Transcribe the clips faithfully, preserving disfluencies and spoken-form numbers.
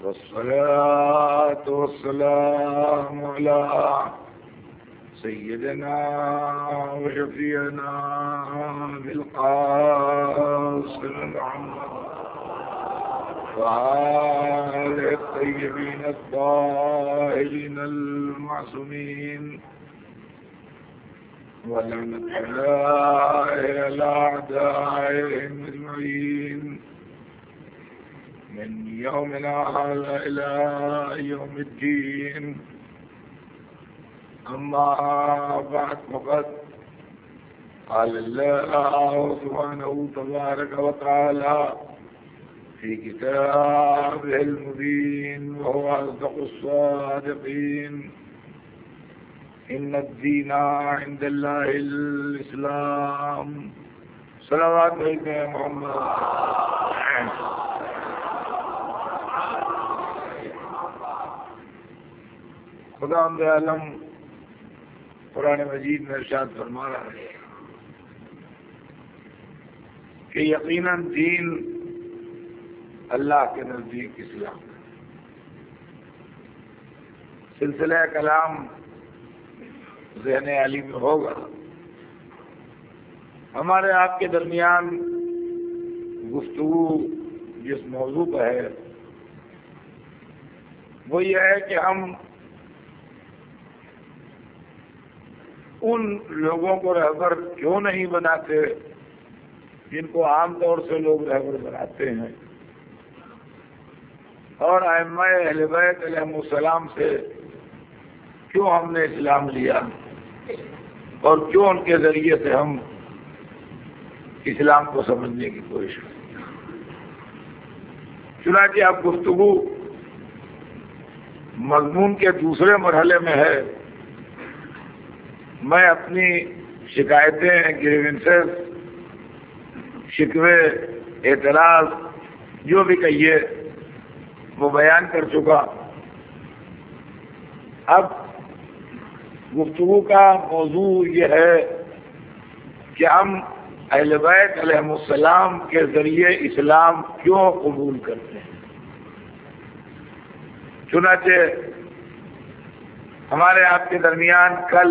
والصلاة والسلام على سيدنا وشفيعنا بالقاسم محمد وآله الطيبين الطاهرين المعصومين ولعنة الله على أعدائهم أجمعين من يومنا هذا إلى يوم الدين. أما بعد فقد قال الله سبحانه تبارك وتعالى في كتابه المبين وهو أصدق الصادقين: إن الدين عند الله الإسلام. صلوات عليك يا محمد. خدا عالم قرآن مجید میں ارشاد فرما رہا ہے کہ یقیناً دین اللہ کے نزدیک اسلام. سلسلہ کلام ذہن علی میں ہوگا. ہمارے آپ کے درمیان گفتگو جس موضوع پر ہے وہ یہ ہے کہ ہم ان لوگوں کو رہبر کیوں نہیں بناتے جن کو عام طور سے لوگ رہبر بناتے ہیں، اور ائمہ اہل بیت علیہم السلام سے کیوں ہم نے اسلام لیا اور کیوں ان کے ذریعے سے ہم اسلام کو سمجھنے کی کوشش کریں. چنانچہ اب گفتگو مضمون کے دوسرے مرحلے میں ہے. میں اپنی شکایتیں، گریونسز، شکوے، اعتراض جو بھی کہیے وہ بیان کر چکا. اب گفتگو کا موضوع یہ ہے کہ ہم اہل بیت علیہم السلام کے ذریعے اسلام کیوں قبول کرتے ہیں. چنانچہ ہمارے آپ کے درمیان کل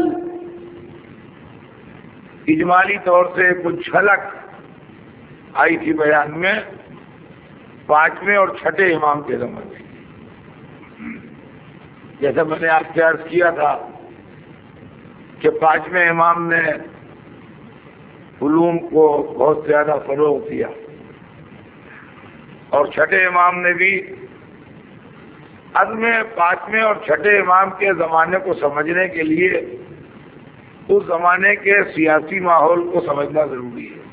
اجمالی طور سے کچھ جھلک آئی تھی بیان میں پانچویں اور چھٹے امام کے زمانے کی. جیسا میں نے آپ سے عرض کیا تھا کہ پانچویں امام نے علوم کو بہت زیادہ فروغ دیا اور چھٹے امام نے بھی. اب میں پانچویں اور چھٹے امام کے زمانے کو سمجھنے کے لیے اس زمانے کے سیاسی ماحول کو سمجھنا ضروری ہے.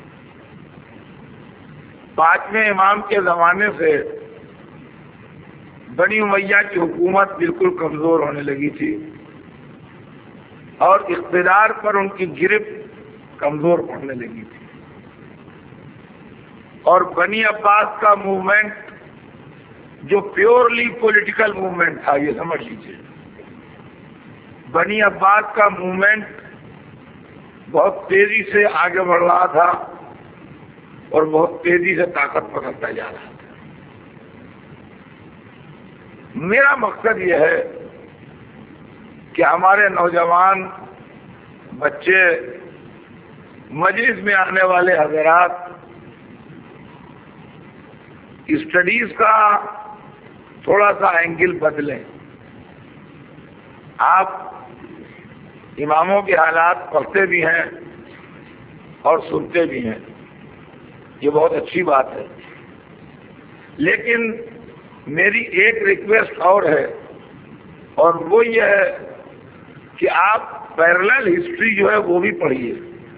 پانچویں امام کے زمانے سے بنی امیہ کی حکومت بالکل کمزور ہونے لگی تھی اور اقتدار پر ان کی گرفت کمزور پڑنے لگی تھی. اور بنی عباس کا موومنٹ جو پیورلی پولیٹیکل موومنٹ تھا، یہ سمجھ لیجیے، بنی عباس کا موومنٹ بہت تیزی سے آگے بڑھ رہا تھا اور بہت تیزی سے طاقت پکڑتا جا رہا تھا. میرا مقصد یہ ہے کہ ہمارے نوجوان بچے، مجلس میں آنے والے حضرات اسٹڈیز کا تھوڑا سا اینگل بدلیں. آپ اماموں کے حالات پڑھتے بھی ہیں اور سنتے بھی ہیں، یہ بہت اچھی بات ہے. لیکن میری ایک ریکویسٹ اور ہے، اور وہ یہ ہے کہ آپ پیرلل ہسٹری جو ہے وہ بھی پڑھیے.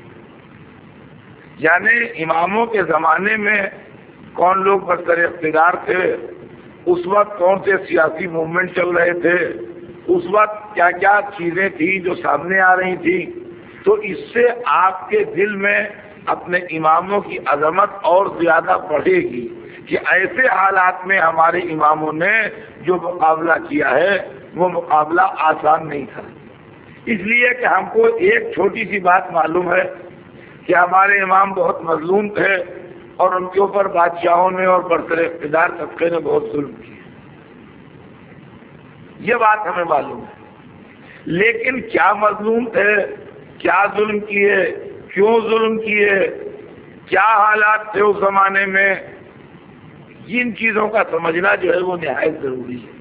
یعنی اماموں کے زمانے میں کون لوگ برسر اقتدار تھے، اس وقت کون سے سیاسی موومنٹ چل رہے تھے، اس وقت کیا کیا چیزیں تھیں جو سامنے آ رہی تھیں. تو اس سے آپ کے دل میں اپنے اماموں کی عظمت اور زیادہ بڑھے گی کہ ایسے حالات میں ہمارے اماموں نے جو مقابلہ کیا ہے وہ مقابلہ آسان نہیں تھا. اس لیے کہ ہم کو ایک چھوٹی سی بات معلوم ہے کہ ہمارے امام بہت مظلوم تھے اور ان کے اوپر بادشاہوں نے اور برسر اقتدار طبقے نے بہت ظلم کیا. یہ بات ہمیں معلوم ہے، لیکن کیا مظلوم تھے، کیا ظلم کیے، کیوں ظلم کیے، کیا حالات تھے اس زمانے میں، ان چیزوں کا سمجھنا جو ہے وہ نہایت ضروری ہے۔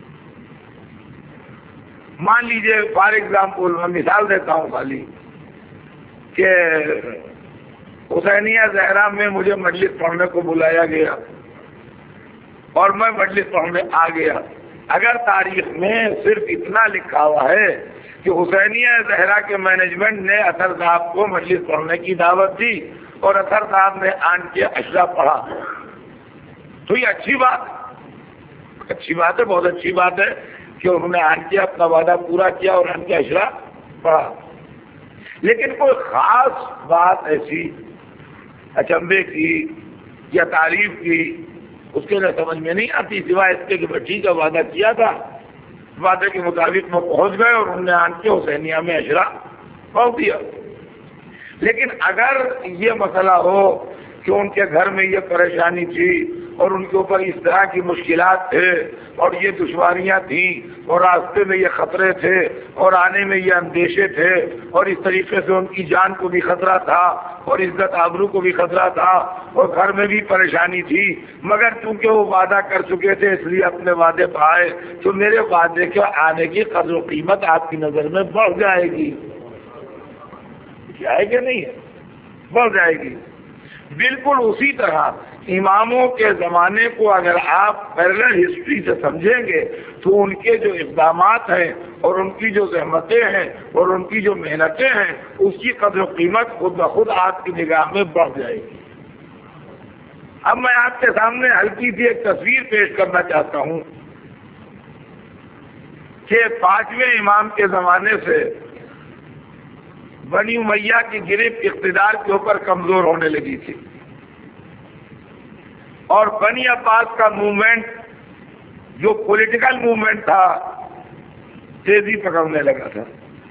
مان لیجئے فار ایگزامپل میں مثال دیتا ہوں خالی کہ حسینیہ زہرا میں مجھے مجلس پڑھنے کو بلایا گیا اور میں مجلس پڑھنے آ گیا۔ اگر تاریخ میں صرف اتنا لکھا ہوا ہے کہ حسینیہ زہرا کے مینجمنٹ نے اطہر صاحب کو مجلس پڑھنے کی دعوت دی اور اطہر صاحب نے آن کے اشرا پڑھا، تو یہ اچھی بات اچھی بات ہے، بہت اچھی بات ہے کہ انہوں نے آن کے اپنا وعدہ پورا کیا اور آن کے اشرا پڑھا۔ لیکن کوئی خاص بات ایسی اچنبے کی یا تعریف کی اس کے لیے سمجھ میں نہیں آتی، سوائے اس کے کہ ٹھیک ہے وعدہ کیا تھا، وعدے کے مطابق وہ پہنچ گئے اور انہوں نے آن کے حسینیہ میں اشرا پہنچ دیا۔ لیکن اگر یہ مسئلہ ہو کہ ان کے گھر میں یہ پریشانی تھی اور ان کے اوپر اس طرح کی مشکلات تھے اور یہ دشواریاں تھیں اور راستے میں یہ خطرے تھے اور آنے میں یہ اندیشے تھے اور اس طریقے سے ان کی جان کو بھی خطرہ تھا اور عزت آبرو کو بھی خطرہ تھا اور گھر میں بھی پریشانی تھی، مگر چونکہ وہ وعدہ کر چکے تھے اس لیے اپنے وعدے پہ آئے، تو میرے وعدے کے آنے کی قدر و قیمت آپ کی نظر میں بڑھ جائے گی، کیا ہے کہ نہیں ہے؟ بڑھ جائے گی۔ بالکل اسی طرح اماموں کے زمانے کو اگر آپ پیرلل ہسٹری سے سمجھیں گے تو ان کے جو اقدامات ہیں اور ان کی جو زحمتیں ہیں اور ان کی جو محنتیں ہیں اس کی قدر و قیمت خود بخود آپ کی نگاہ میں بڑھ جائے گی۔ اب میں آپ کے سامنے ہلکی سی ایک تصویر پیش کرنا چاہتا ہوں کہ پانچویں امام کے زمانے سے بنی امیہ کی گرفت اقتدار کے اوپر کمزور ہونے لگی تھی اور بنی عباس کا موومنٹ جو پولیٹیکل موومنٹ تھا تیزی پکڑنے لگا تھا۔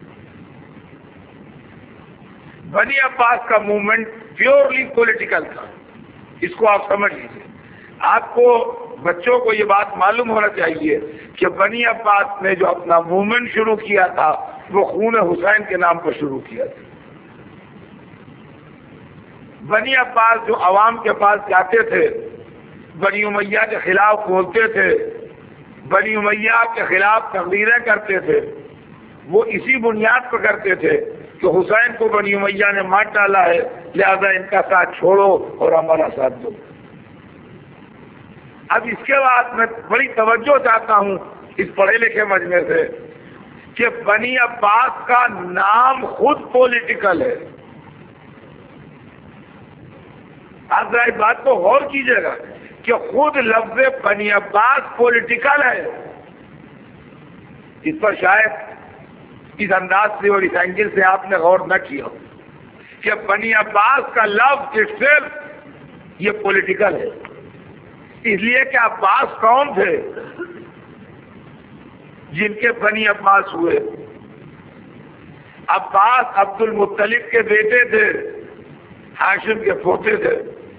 بنی عباس کا موومنٹ پیورلی پولیٹیکل تھا، اس کو آپ سمجھ لیجیے۔ آپ کو بچوں کو یہ بات معلوم ہونا چاہیے کہ بنی عباس نے جو اپنا موومنٹ شروع کیا تھا وہ خون حسین کے نام پر شروع کیا تھا۔ بنی عباس جو عوام کے پاس جاتے تھے، بنی امیہ کے خلاف بولتے تھے، بنی امیہ کے خلاف تقریریں کرتے تھے، وہ اسی بنیاد پر کرتے تھے کہ حسین کو بنی امیہ نے مار ڈالا ہے، لہذا ان کا ساتھ چھوڑو اور ہمارا ساتھ دو۔ اب اس کے بعد میں بڑی توجہ چاہتا ہوں اس پڑھے لکھے مجمع سے کہ بنی عباس کا نام خود پولیٹیکل ہے۔ آپ ذرا اس بات کو غور کیجئے گا کہ خود لفظ بنی عباس پولیٹیکل ہے۔ اس پر شاید اس انداز سے اور اس اینگل سے آپ نے غور نہ کیا کہ بنی عباس کا لفظ صرف یہ پولیٹیکل ہے، اس لیے کہ عباس کون تھے جن کے بنی عباس ہوئے؟ عباس عبد المطلب کے بیٹے تھے، ہاشم کے پوتے تھے۔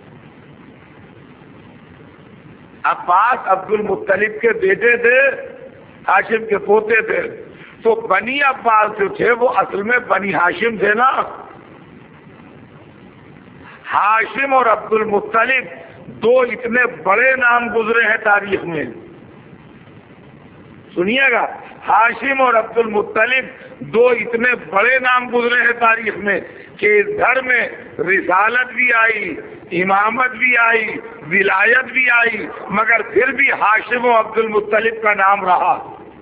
عباس عبد المطلب کے بیٹے تھے، ہاشم کے پوتے تھے، تو بنی عباس جو تھے وہ اصل میں بنی ہاشم تھے نا۔ ہاشم اور عبد المطلب دو اتنے بڑے نام گزرے ہیں تاریخ میں، سنیے گا، ہاشم اور عبد المطلب دو اتنے بڑے نام گزرے ہیں تاریخ میں کہ اس گھر میں رسالت بھی آئی، امامت بھی آئی، ولایت بھی آئی، مگر پھر بھی ہاشم و عبد المطلب کا نام رہا۔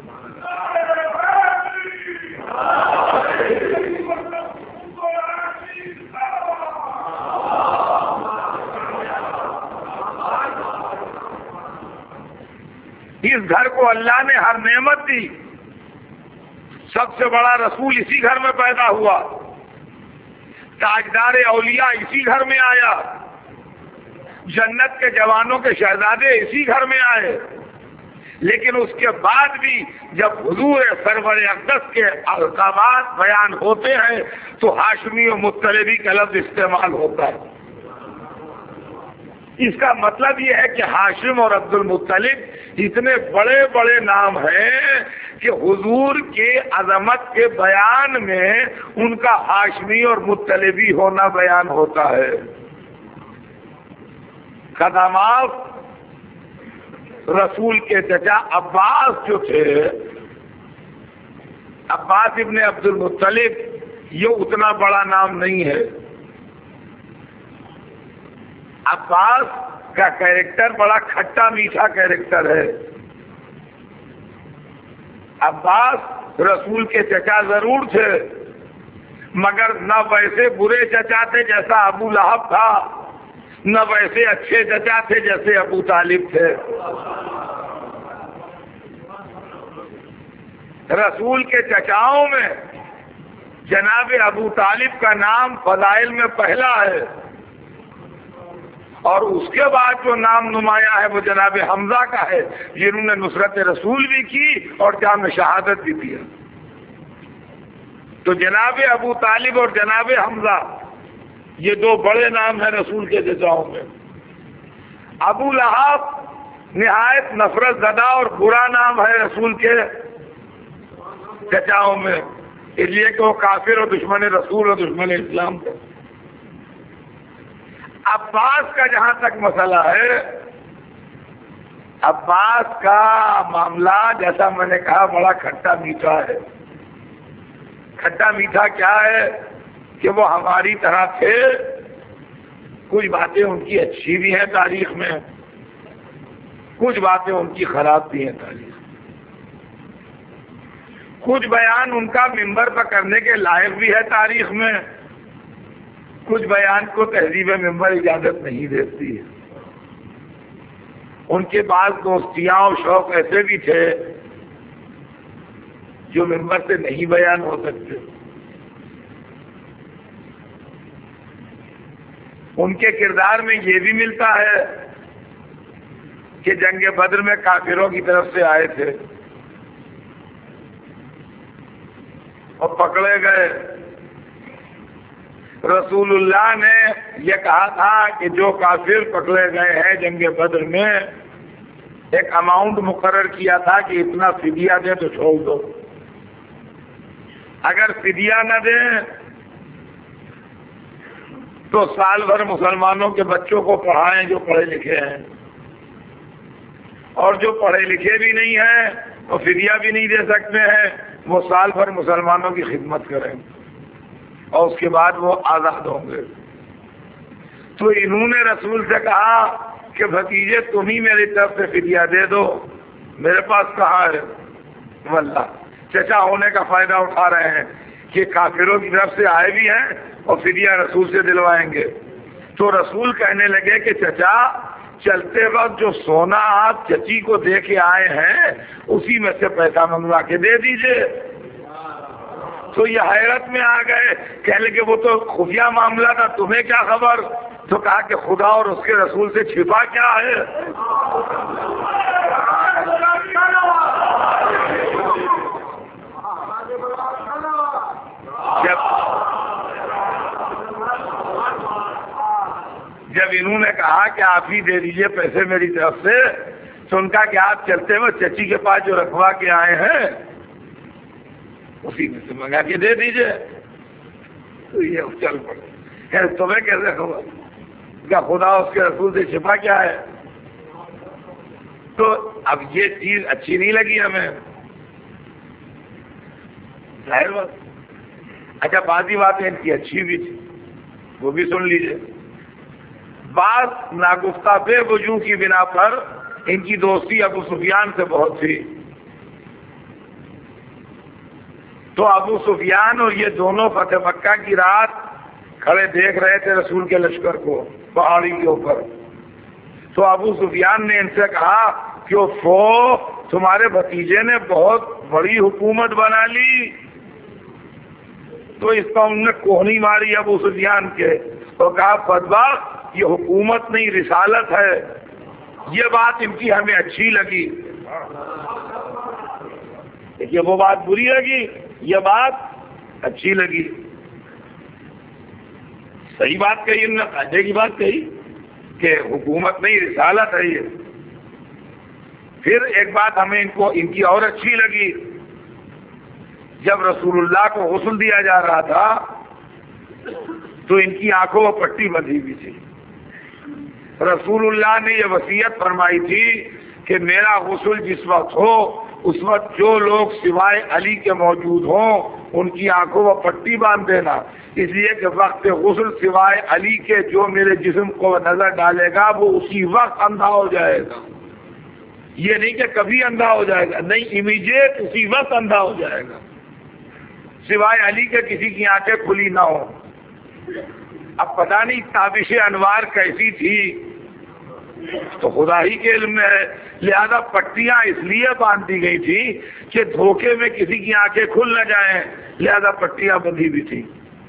اس گھر کو اللہ نے ہر نعمت دی، سب سے بڑا رسول اسی گھر میں پیدا ہوا، تاجدار اولیاء اسی گھر میں آیا، جنت کے جوانوں کے شہزادے اسی گھر میں آئے، لیکن اس کے بعد بھی جب حضور سرور اقدس کے احکامات بیان ہوتے ہیں تو ہاشمی و مطلبی کا لفظ استعمال ہوتا ہے۔ اس کا مطلب یہ ہے کہ ہاشم اور عبد المطلب اتنے بڑے بڑے نام ہیں کہ حضور کے عظمت کے بیان میں ان کا ہاشمی اور مطلبی ہونا بیان ہوتا ہے. قدامات رسول کے چچا عباس جو تھے، عباس ابن عبد المطلب، یہ اتنا بڑا نام نہیں ہے. عباس کا کیریکٹر بڑا کھٹا میٹھا کیریکٹر ہے. عباس رسول کے چچا ضرور تھے، مگر نہ ویسے برے چچا تھے جیسا ابو لہب تھا، نہ ویسے اچھے چچا تھے جیسے ابو طالب تھے. رسول کے چچاؤں میں جناب ابو طالب کا نام فضائل میں پہلا ہے، اور اس کے بعد جو نام نمایاں ہے وہ جناب حمزہ کا ہے، جنہوں نے نصرت رسول بھی کی اور جام شہادت بھی دیا. تو جناب ابو طالب اور جناب حمزہ یہ دو بڑے نام ہیں رسول کے چچاؤں میں. ابو لہب نہایت نفرت زدہ اور برا نام ہے رسول کے چچاؤں میں، اس لیے کہ وہ کافر اور دشمن رسول اور دشمن اسلام تھے. عباس کا جہاں تک مسئلہ ہے، عباس کا معاملہ جیسا میں نے کہا بڑا کھٹا میٹھا ہے. کھٹا میٹھا کیا ہے کہ وہ ہماری طرح تھے. کچھ باتیں ان کی اچھی بھی ہیں تاریخ میں، کچھ باتیں ان کی خراب بھی ہیں تاریخ میں. کچھ بیان ان کا منبر پر کرنے کے لائق بھی ہے تاریخ میں، کچھ بیان کو تہذیب منبر اجازت نہیں دیتی ہے. ان کے بعض دوستیاں اور شوق ایسے بھی تھے جو منبر سے نہیں بیان ہو سکتے. ان کے کردار میں یہ بھی ملتا ہے کہ جنگ بدر میں کافروں کی طرف سے آئے تھے اور پکڑے گئے. رسول اللہ نے یہ کہا تھا کہ جو کافر پکڑے گئے ہیں جنگ بدر میں، ایک اماؤنٹ مقرر کیا تھا کہ اتنا فدیہ دے تو چھوڑ دو. اگر فدیہ نہ دیں تو سال بھر مسلمانوں کے بچوں کو پڑھائیں جو پڑھے لکھے ہیں، اور جو پڑھے لکھے بھی نہیں ہیں وہ فدیہ بھی نہیں دے سکتے ہیں، وہ سال بھر مسلمانوں کی خدمت کریں اور اس کے بعد وہ آزاد ہوں گے. تو انہوں نے رسول سے کہا کہ بھتیجے تم ہی میری طرف سے فدیہ دے دو، میرے پاس کہاں ہے. واللہ چچا ہونے کا فائدہ اٹھا رہے ہیں کہ کافروں کی طرف سے آئے بھی ہیں اور فدیہ رسول سے دلوائیں گے. تو رسول کہنے لگے کہ چچا چلتے وقت جو سونا آپ چچی کو دے کے آئے ہیں اسی میں سے پیسہ منگوا کے دے دیجئے. تو یہ حیرت میں آ گئے، کہنے لگے وہ تو خفیہ معاملہ تھا، تمہیں کیا خبر؟ تو کہا کہ خدا اور اس کے رسول سے چھپا کیا ہے. جب جب انہوں نے کہا کہ آپ ہی دے دیجئے پیسے میری طرف سے، تو ان کا کہ آپ چلتے ہوئے چچی کے پاس جو رکھوا کے آئے ہیں اسی میں سے منگا کے دے دیجئے. تو یہ چل پڑے. خیر تمہیں کیسے خبر؟ کیا خدا اس کے رسول سے چھپا کیا ہے؟ تو اب یہ چیز اچھی نہیں لگی ہمیں، ظاہر بات. اچھا بعضی باتیں ان کی اچھی بھی تھی، وہ بھی سن لیجئے. بعض ناگفتہ بے وجوہ کی بنا پر ان کی دوستی ابو سفیان سے بہت تھی. تو ابو سفیان اور یہ دونوں فتح مکہ کی رات کھڑے دیکھ رہے تھے رسول کے لشکر کو پہاڑی کے اوپر. تو ابو سفیان نے ان سے کہا کہ فو تمہارے بھتیجے نے بہت بڑی حکومت بنا لی. تو اس کا انہوں نے کوہنی ماری ابو سفیان کے اور کہا بدبخت یہ حکومت نہیں رسالت ہے. یہ بات ان کی ہمیں اچھی لگی. یہ وہ بات بری لگی، یہ بات اچھی لگی. صحیح بات کہی انہوں نے، فائدے کی بات کہی. کہ حکومت نہیں رسالت ہے یہ. پھر ایک بات ہمیں ان کو ان کی اور اچھی لگی، جب رسول اللہ کو غسل دیا جا رہا تھا تو ان کی آنکھوں میں پٹی بندھی ہوئی تھی. رسول اللہ نے یہ وصیت فرمائی تھی کہ میرا غسل جس وقت ہو اس وقت جو لوگ سوائے علی کے موجود ہوں ان کی آنکھوں میں پٹی باندھ دینا، اس لیے کہ وقت غسل سوائے علی کے جو میرے جسم کو نظر ڈالے گا وہ اسی وقت اندھا ہو جائے گا. یہ نہیں کہ کبھی اندھا ہو جائے گا، نہیں، امیجیٹ اسی وقت اندھا ہو جائے گا، سوائے علی کے کسی کی آنکھیں کھلی نہ ہو. اب پتہ نہیں تابش انوار کیسی تھی تو خدا ہی کے علم میں ہے، لہذا پٹیاں اس لیے باندھ دی گئی تھی کہ دھوکے میں کسی کی آنکھیں کھل نہ جائیں، لہذا پٹیاں بندھی بھی تھی.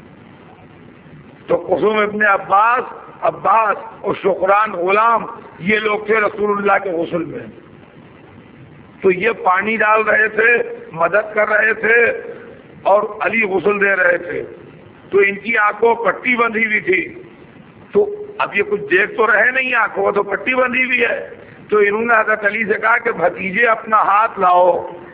تو قسم ابن عباس عباس اور شکران غلام یہ لوگ تھے رسول اللہ کے غسل میں. تو یہ پانی ڈال رہے تھے، مدد کر رہے تھے اور علی غسل دے رہے تھے، تو ان کی آنکھوں پٹی بندھی ہوئی تھی. تو اب یہ کچھ دیکھ تو رہے نہیں آنکھوں تو پٹی بندھی ہوئی ہے. تو انہوں نے حضرت علی سے کہا کہ بھتیجے اپنا ہاتھ لاؤ.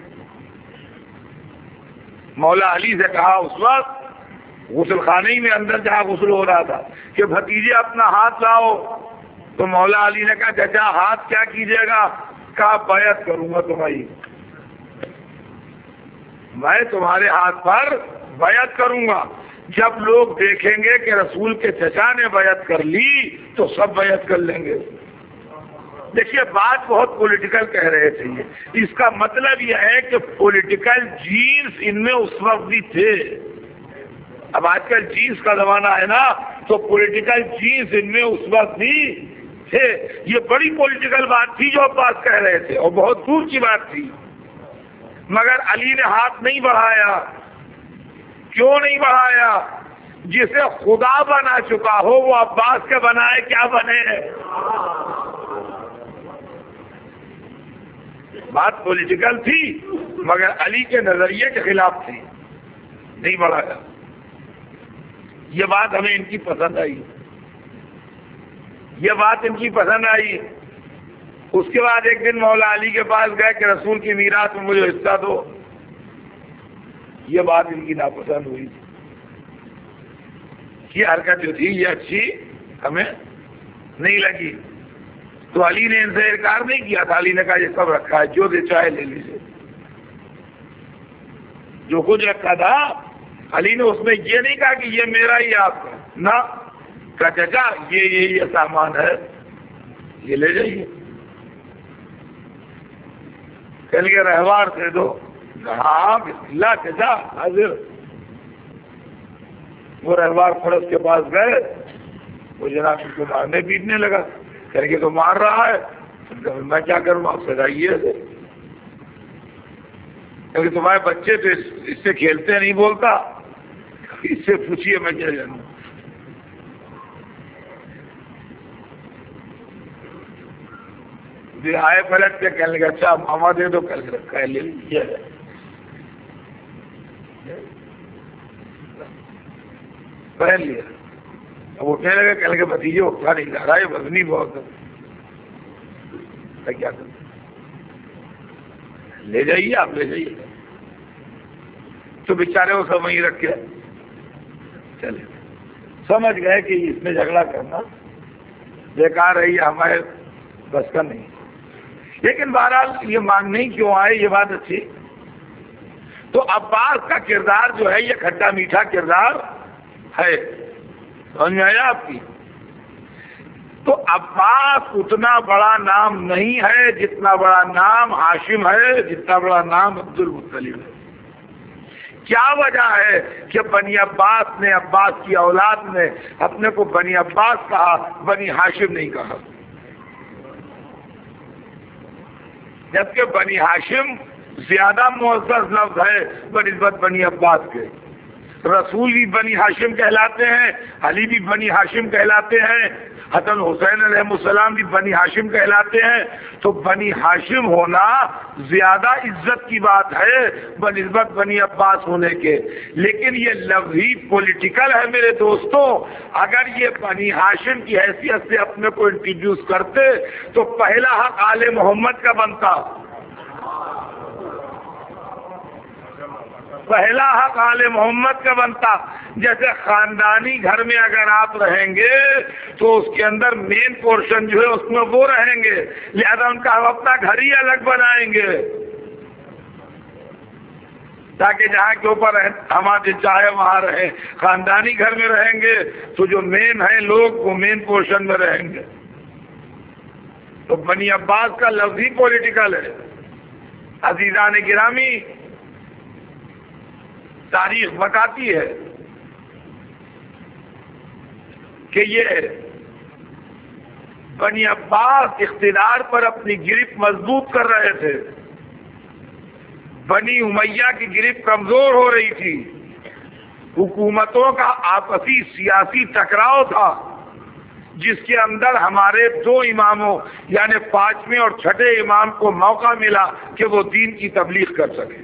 مولا علی سے کہا اس وقت غسل خانے میں اندر جہاں غسل ہو رہا تھا کہ بھتیجے اپنا ہاتھ لاؤ. تو مولا علی نے کہا چچا ہاتھ کیا کیجیے گا؟ کہا بیعت کروں گا تمہاری، میں تمہارے ہاتھ پر بیعت کروں گا. جب لوگ دیکھیں گے کہ رسول کے چچا نے بیعت کر لی تو سب بیعت کر لیں گے. دیکھیے بات بہت پولیٹیکل کہہ رہے تھے یہ، اس کا مطلب یہ ہے کہ پولیٹیکل جینس ان میں اس وقت بھی تھے. اب آج کل جینس کا زمانہ ہے نا، تو پولیٹیکل جینس ان میں اس وقت بھی تھے. یہ بڑی پولیٹیکل بات تھی جو عباس کہہ رہے تھے اور بہت دور کی بات تھی. مگر علی نے ہاتھ نہیں بڑھایا. کیوں نہیں بڑھایا؟ جسے خدا بنا چکا ہو وہ عباس کے بنائے کیا بنے. بات پولیٹیکل تھی مگر علی کے نظریے کے خلاف تھی، نہیں بڑھایا. یہ بات ہمیں ان کی پسند آئی، یہ بات ان کی پسند آئی. اس کے بعد ایک دن مولا علی کے پاس گئے کہ رسول کی میراث میں مجھے حصہ دو. یہ بات ان کی ناپسند ہوئی. یہ حرکت جو تھی یہ اچھی ہمیں نہیں لگی. تو علی نے ان سے انکار نہیں کیا تھا. علی نے کہا یہ سب رکھا ہے، جو دے چاہے لے لیجیے. جو کچھ رکھا تھا علی نے اس میں یہ نہیں کہا کہ یہ میرا ہی آپ کا، نہ کہا چچا یہ یہ یہ سامان ہے یہ لے جائیے. کہنے کے رہوار سے دو. ہاں بسم اللہ چچا حاضر. وہ رہوار فرض کے پاس گئے، وہ جناب کو مارنے پیٹنے لگا. کہنے کے تو مار رہا ہے، میں کیا کروں آپ سجائیے. کیونکہ تمہارے بچے تو اس سے کھیلتے نہیں، بولتا، اس سے پوچھیے میں کیا جانوں. آئے پلٹ کے کہنے لگا اچھا ماما دے دو، کل رکھا ہے لے لیجیے. پہن لیا. اب اٹھنے لگے کہنے لگے بھتیجے اٹھا نہیں جا رہا ہے، وزنی بہت ہے، کیا کریں. لے جائیے آپ لے جائیے. تو بیچارے وہ سب وہیں رکھ کے چلے. سمجھ گئے کہ اس میں جھگڑا کرنا بیکار ہے، یہ ہمارے بس کا نہیں. لیکن بہرحال یہ مانگنے ہی کیوں آئے، یہ بات اچھی. تو عباس کا کردار جو ہے یہ کھٹا میٹھا کردار ہے. سمجھ میں آیا آپ کی؟ تو عباس اتنا بڑا نام نہیں ہے جتنا بڑا نام ہاشم ہے، جتنا بڑا نام عبد المطلب ہے. کیا وجہ ہے کہ بنی عباس نے، عباس کی اولاد نے اپنے کو بنی عباس کہا، بنی ہاشم نہیں کہا؟ جبکہ بنی ہاشم زیادہ معزز لفظ ہے بنسبت بنی عباس کے. رسول بھی بنی ہاشم کہلاتے ہیں، علی بھی بنی ہاشم کہلاتے ہیں، حسن حسین علیہ السلام بھی بنی ہاشم کہلاتے ہیں. تو بنی ہاشم ہونا زیادہ عزت کی بات ہے بنسبت بنی عباس ہونے کے. لیکن یہ لفظی پولیٹیکل ہے میرے دوستوں. اگر یہ بنی ہاشم کی حیثیت سے اپنے کو انٹروڈیوس کرتے تو پہلا حق آل محمد کا بنتا، پہلا حق آل محمد کا بنتا. جیسے خاندانی گھر میں اگر آپ رہیں گے تو اس کے اندر مین پورشن جو ہے اس میں وہ رہیں گے، لہذا ان کا ہم اپنا گھر ہی الگ بنائیں گے تاکہ جہاں کے اوپر ہمارے چاہے وہاں رہیں. خاندانی گھر میں رہیں گے تو جو مین ہیں لوگ وہ مین پورشن میں رہیں گے. تو بنی عباس کا لفظ ہی پولیٹیکل ہے. عزیزان گرامی، تاریخ بتاتی ہے کہ یہ بنی عباس اقتدار پر اپنی گرفت مضبوط کر رہے تھے. بنی امیہ کی گرفت کمزور ہو رہی تھی. حکومتوں کا آپسی سیاسی ٹکراؤ تھا جس کے اندر ہمارے دو اماموں یعنی پانچویں اور چھٹے امام کو موقع ملا کہ وہ دین کی تبلیغ کر سکے.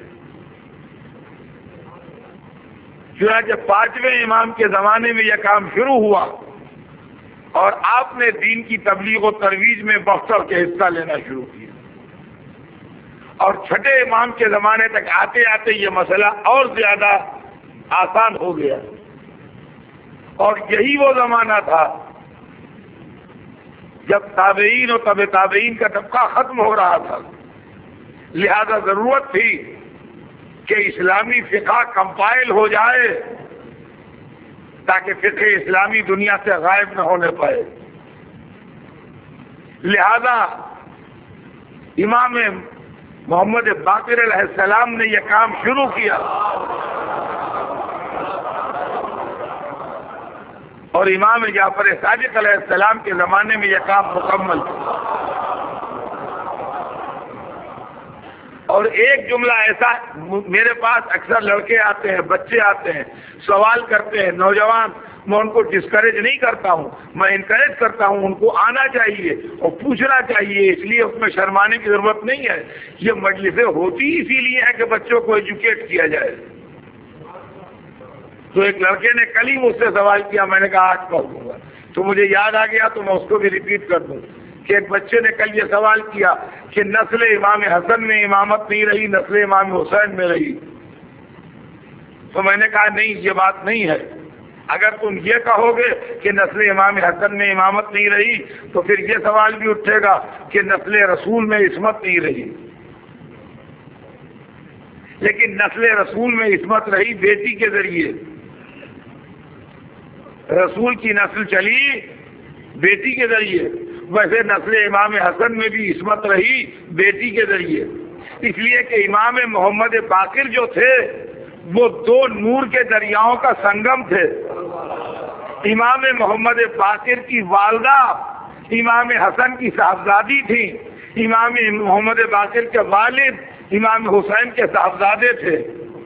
چنانچہ پانچویں امام کے زمانے میں یہ کام شروع ہوا اور آپ نے دین کی تبلیغ و ترویج میں بڑھ چڑھ کے حصہ لینا شروع کیا. اور چھٹے امام کے زمانے تک آتے آتے یہ مسئلہ اور زیادہ آسان ہو گیا. اور یہی وہ زمانہ تھا جب تابعین اور تبع تابعین کا طبقہ ختم ہو رہا تھا. لہذا ضرورت تھی کہ اسلامی فقہ کمپائل ہو جائے تاکہ فقہ اسلامی دنیا سے غائب نہ ہونے پائے. لہذا امام محمد باقر علیہ السلام نے یہ کام شروع کیا اور امام جعفر صادق علیہ السلام کے زمانے میں یہ کام مکمل کیا. اور ایک جملہ ایسا، میرے پاس اکثر لڑکے آتے ہیں، بچے آتے ہیں، سوال کرتے ہیں، نوجوان، میں ان کو ڈسکریج نہیں کرتا ہوں، میں انکریج کرتا ہوں. ان کو آنا چاہیے اور پوچھنا چاہیے، اس لیے اس میں شرمانے کی ضرورت نہیں ہے. یہ مجلسیں ہوتی اسی لیے ہے کہ بچوں کو ایجوکیٹ کیا جائے. تو ایک لڑکے نے کل ہی مجھ سے سوال کیا، میں نے کہا آج پڑھ دوں گا تو مجھے یاد آ گیا تو میں اس کو بھی ریپیٹ کر دوں کہ ایک بچے نے کل یہ سوال کیا کہ نسل امام حسن میں امامت نہیں رہی، نسل امام حسین میں رہی. تو میں نے کہا نہیں، یہ بات نہیں ہے. اگر تم یہ کہو گے کہ نسل امام حسن میں امامت نہیں رہی تو پھر یہ سوال بھی اٹھے گا کہ نسل رسول میں عصمت نہیں رہی. لیکن نسل رسول میں عصمت رہی بیٹی کے ذریعے. رسول کی نسل چلی بیٹی کے ذریعے، ویسے نسل امام حسن میں بھی عصمت رہی بیٹی کے ذریعے. اس لیے کہ امام محمد باقر جو تھے وہ دو نور کے دریاؤں کا سنگم تھے. امام محمد باقر کی والدہ امام حسن کی صاحبزادی تھی. امام محمد باقر کے والد امام حسین کے صاحبزادے تھے.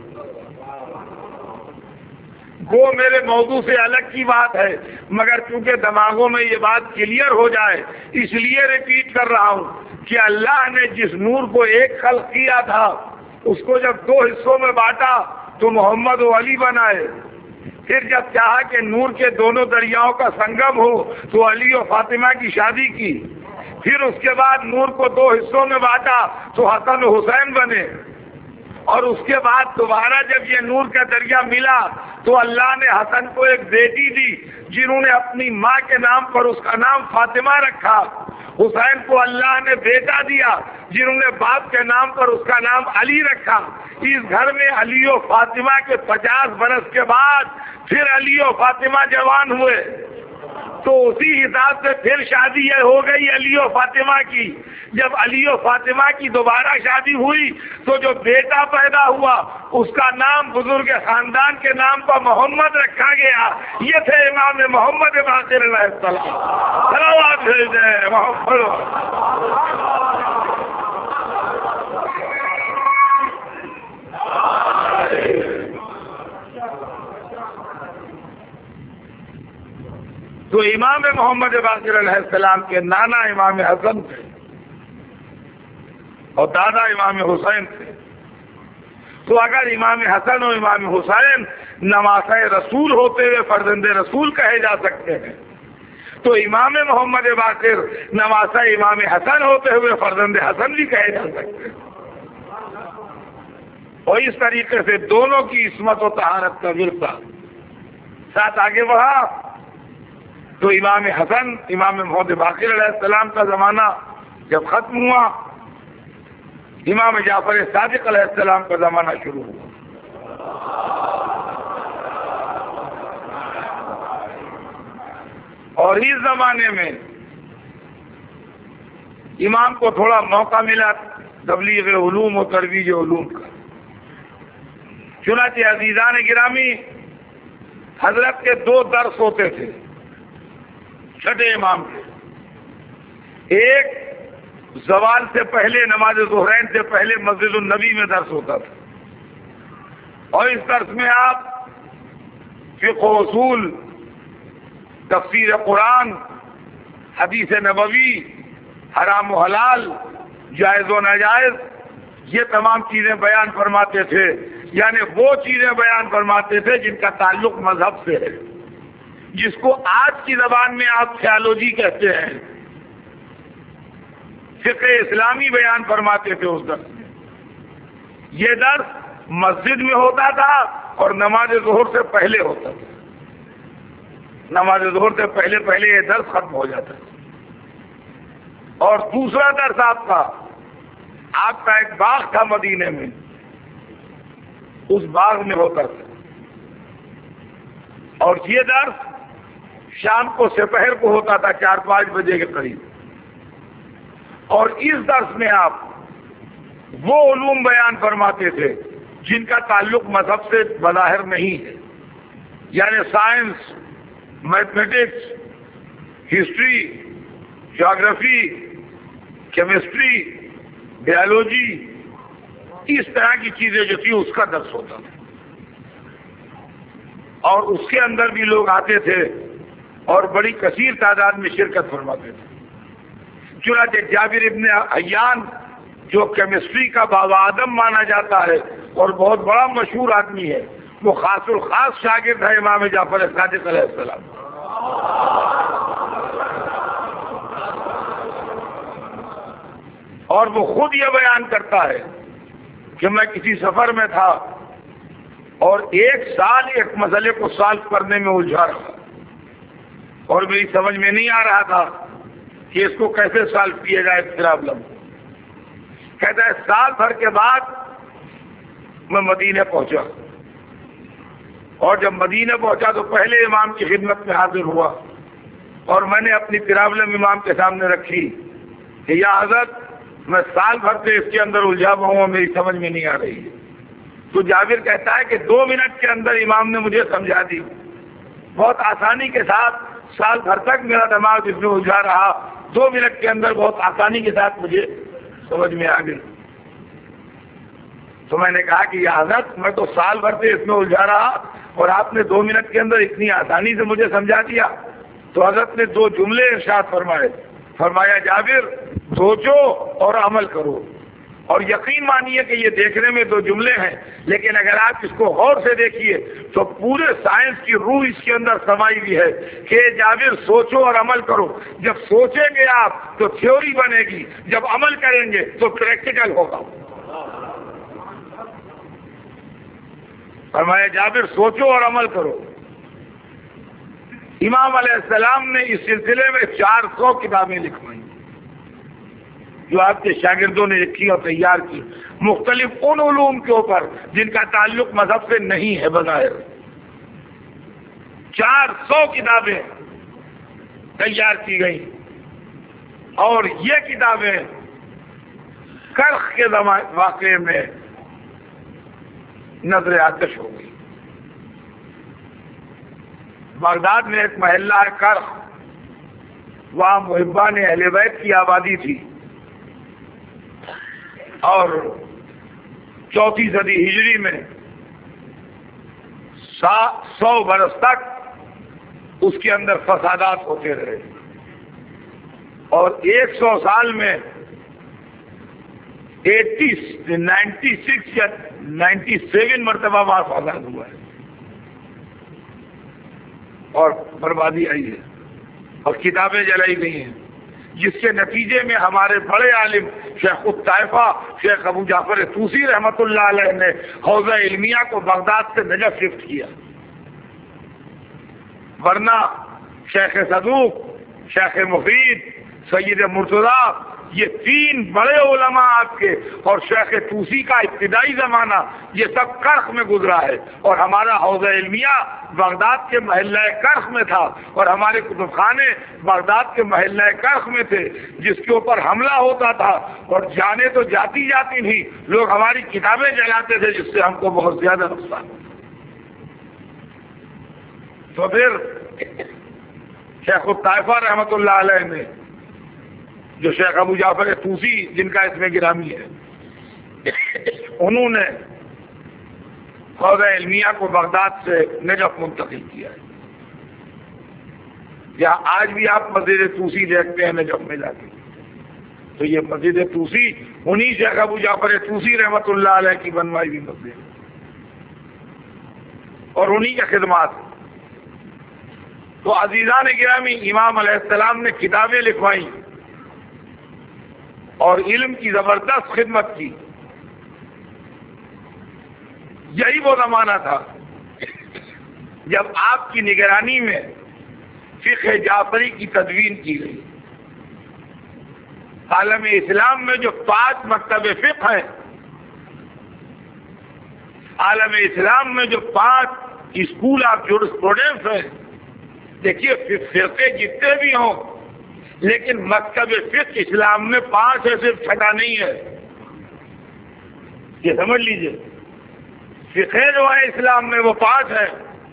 وہ میرے موضوع سے الگ کی بات ہے، مگر چونکہ دماغوں میں یہ بات کلیئر ہو جائے اس لیے ریپیٹ کر رہا ہوں کہ اللہ نے جس نور کو ایک خلق کیا تھا اس کو جب دو حصوں میں بانٹا تو محمد و علی بنائے. پھر جب چاہا کہ نور کے دونوں دریاؤں کا سنگم ہو تو علی و فاطمہ کی شادی کی. پھر اس کے بعد نور کو دو حصوں میں بانٹا تو حسن و حسین بنے. اور اس کے بعد دوبارہ جب یہ نور کا دریا ملا تو اللہ نے حسن کو ایک بیٹی دی جنہوں نے اپنی ماں کے نام پر اس کا نام فاطمہ رکھا. حسین کو اللہ نے بیٹا دیا جنہوں نے باپ کے نام پر اس کا نام علی رکھا. اس گھر میں علی و فاطمہ کے پچاس برس کے بعد پھر علی و فاطمہ جوان ہوئے تو اسی حساب سے پھر شادی یہ ہو گئی علی و فاطمہ کی. جب علی و فاطمہ کی دوبارہ شادی ہوئی تو جو بیٹا پیدا ہوا اس کا نام بزرگ خاندان کے نام پر محمد رکھا گیا. یہ تھے امام محمد باقر علیہ السلام. صلوات بھیجیں محمد. تو امام محمد باقر علیہ السلام کے نانا امام حسن تھے اور دادا امام حسین تھے. تو اگر امام حسن اور امام حسین نواسۂ رسول ہوتے ہوئے فرزند رسول کہے جا سکتے ہیں تو امام محمد باقر نواسۂ امام حسن ہوتے ہوئے فرزند حسن بھی کہے جا سکتے ہیں. اور اس طریقے سے دونوں کی عصمت و طہارت کا ورثہ ساتھ آگے بڑھا. تو امام حسن امام محمد باقر علیہ السلام کا زمانہ جب ختم ہوا امام جعفر صادق علیہ السلام کا زمانہ شروع ہوا. اور اس زمانے میں امام کو تھوڑا موقع ملا تبلیغ علوم و ترویج علوم کا. چنانچہ عزیزان گرامی حضرت کے دو درس ہوتے تھے چھٹے امام کے. ایک زوال سے پہلے نماز ظہرین سے پہلے مسجد النبی میں درس ہوتا تھا اور اس درس میں آپ فقہ و اصول، تفسیر قرآن، حدیث نبوی، حرام و حلال، جائز و ناجائز، یہ تمام چیزیں بیان فرماتے تھے. یعنی وہ چیزیں بیان فرماتے تھے جن کا تعلق مذہب سے ہے، جس کو آج کی زبان میں آپ تھیالوجی کہتے ہیں. فقہ اسلامی بیان فرماتے تھے اس درس میں. یہ درس مسجد میں ہوتا تھا اور نماز ظہر سے پہلے ہوتا تھا. نماز ظہر سے پہلے پہلے یہ درس ختم ہو جاتا تھا. اور دوسرا درس آپ کا آپ کا ایک باغ تھا مدینے میں، اس باغ میں ہوتا تھا. اور یہ درس شام کو سپہر کو ہوتا تھا چار پانچ بجے کے قریب. اور اس درس میں آپ وہ علوم بیان فرماتے تھے جن کا تعلق مذہب سے بظاہر نہیں ہے. یعنی science, mathematics, history, geography, chemistry, biology, اس طرح کی چیزیں جو تھی اس کا درس ہوتا تھا. اور اس کے اندر بھی لوگ آتے تھے اور بڑی کثیر تعداد میں شرکت فرماتے تھے. چنانچہ جابر ابن حیان جو کیمسٹری کا بابا آدم مانا جاتا ہے اور بہت بڑا مشہور آدمی ہے، وہ خاص الخاص شاگرد ہے امام جعفر صادق علیہ السلام. اور وہ خود یہ بیان کرتا ہے کہ میں کسی سفر میں تھا اور ایک سال ایک مسئلے کو سالو کرنے میں الجھا رہا اور میری سمجھ میں نہیں آ رہا تھا کہ اس کو کیسے سالو کیا جائے پرابلم. کہتا ہے سال بھر کے بعد میں مدینے پہنچا اور جب مدینے پہنچا تو پہلے امام کی خدمت میں حاضر ہوا اور میں نے اپنی پرابلم امام کے سامنے رکھی کہ یا حضرت میں سال بھر سے اس کے اندر الجھا ہوا ہوں، میری سمجھ میں نہیں آ رہی ہے. تو جابر کہتا ہے کہ دو منٹ کے اندر امام نے مجھے سمجھا دی بہت آسانی کے ساتھ. سال بھر تک میرا دماغ اس میں الجھا رہا، دو منٹ کے اندر بہت آسانی کے ساتھ مجھے سمجھ میں آ گئی. تو میں نے کہا کہ یا حضرت میں تو سال بھر سے اس میں الجھا رہا اور آپ نے دو منٹ کے اندر اتنی آسانی سے مجھے سمجھا دیا. تو حضرت نے دو جملے ارشاد فرمائے. فرمایا جابر سوچو اور عمل کرو. اور یقین مانیے کہ یہ دیکھنے میں دو جملے ہیں لیکن اگر آپ اس کو غور سے دیکھیے تو پورے سائنس کی روح اس کے اندر سمائی ہوئی ہے کہ جابر سوچو اور عمل کرو. جب سوچیں گے آپ تو تھیوری بنے گی، جب عمل کریں گے تو پریکٹیکل ہوگا. فرمایا جابر سوچو اور عمل کرو. امام علیہ السلام نے اس سلسلے میں چار سو کتابیں لکھوائیں جو آپ کے شاگردوں نے لکھی اور تیار کی، مختلف ان علوم کے اوپر جن کا تعلق مذہب سے نہیں ہے بظاہر. چار سو کتابیں تیار کی گئی اور یہ کتابیں کرخ کے واقعے میں نظر آتش ہو گئی. بغداد میں ایک محلہ ہے کرخ، وہاں محبان اہل بیت کی آبادی تھی اور چوتھی صدی ہجری میں سو برس تک اس کے اندر فسادات ہوتے رہے، اور ایک سو سال میں ایٹی نائنٹی سکس یا نائنٹی سیون مرتبہ وہاں فساد ہوا ہے اور بربادی آئی ہے اور کتابیں جلائی گئی ہیں، جس کے نتیجے میں ہمارے بڑے عالم شیخ الطائفہ شیخ ابو جعفر طوسی رحمۃ اللہ علیہ نے حوزہ علمیہ کو بغداد سے نجف شفٹ کیا، ورنہ شیخ صدوق، شیخ مفید، سید مرتضی، یہ تین بڑے علماء آپ کے اور شیخ طوسی کا ابتدائی زمانہ یہ سب کرخ میں گزرا ہے، اور ہمارا حوزہ علمیہ بغداد کے محلہ کرخ میں تھا، اور ہمارے کتب خانے بغداد کے محلہ کرخ میں تھے، جس کے اوپر حملہ ہوتا تھا اور جانے تو جاتی جاتی نہیں، لوگ ہماری کتابیں جلاتے تھے، جس سے ہم کو بہت زیادہ نقصان۔ تو پھر شیخ الطائفہ رحمۃ اللہ علیہ نے، جو شیخ ابو جعفر طوسی جن کا اس میں گرامی ہے، انہوں نے حوزہ علمیہ کو بغداد سے نجف منتقل کیا ہے، جہاں آج بھی آپ مسجد طوسی دیکھتے ہیں نجف میں جا کے، تو یہ مسجد طوسی انہی شیخ ابو جعفر طوسی رحمۃ اللہ علیہ کی بنوائی ہوئی مسجد اور انہی کی خدمات۔ تو عزیزان گرامی، امام علیہ السلام نے کتابیں لکھوائیں اور علم کی زبردست خدمت کی۔ یہی وہ زمانہ تھا جب آپ کی نگرانی میں فقہ جعفری کی تدوین کی گئی۔ عالم اسلام میں جو پانچ مکتب فقہ ہیں، عالم اسلام میں جو پانچ اسکول آف جورسپروڈنس ہیں، دیکھیے فرقے جتنے بھی ہوں، لیکن مکتب فقہ اسلام میں پانچ ہے، صرف چھٹا نہیں ہے، یہ سمجھ لیجئے۔ فقہ جو ہے اسلام میں وہ پانچ ہے،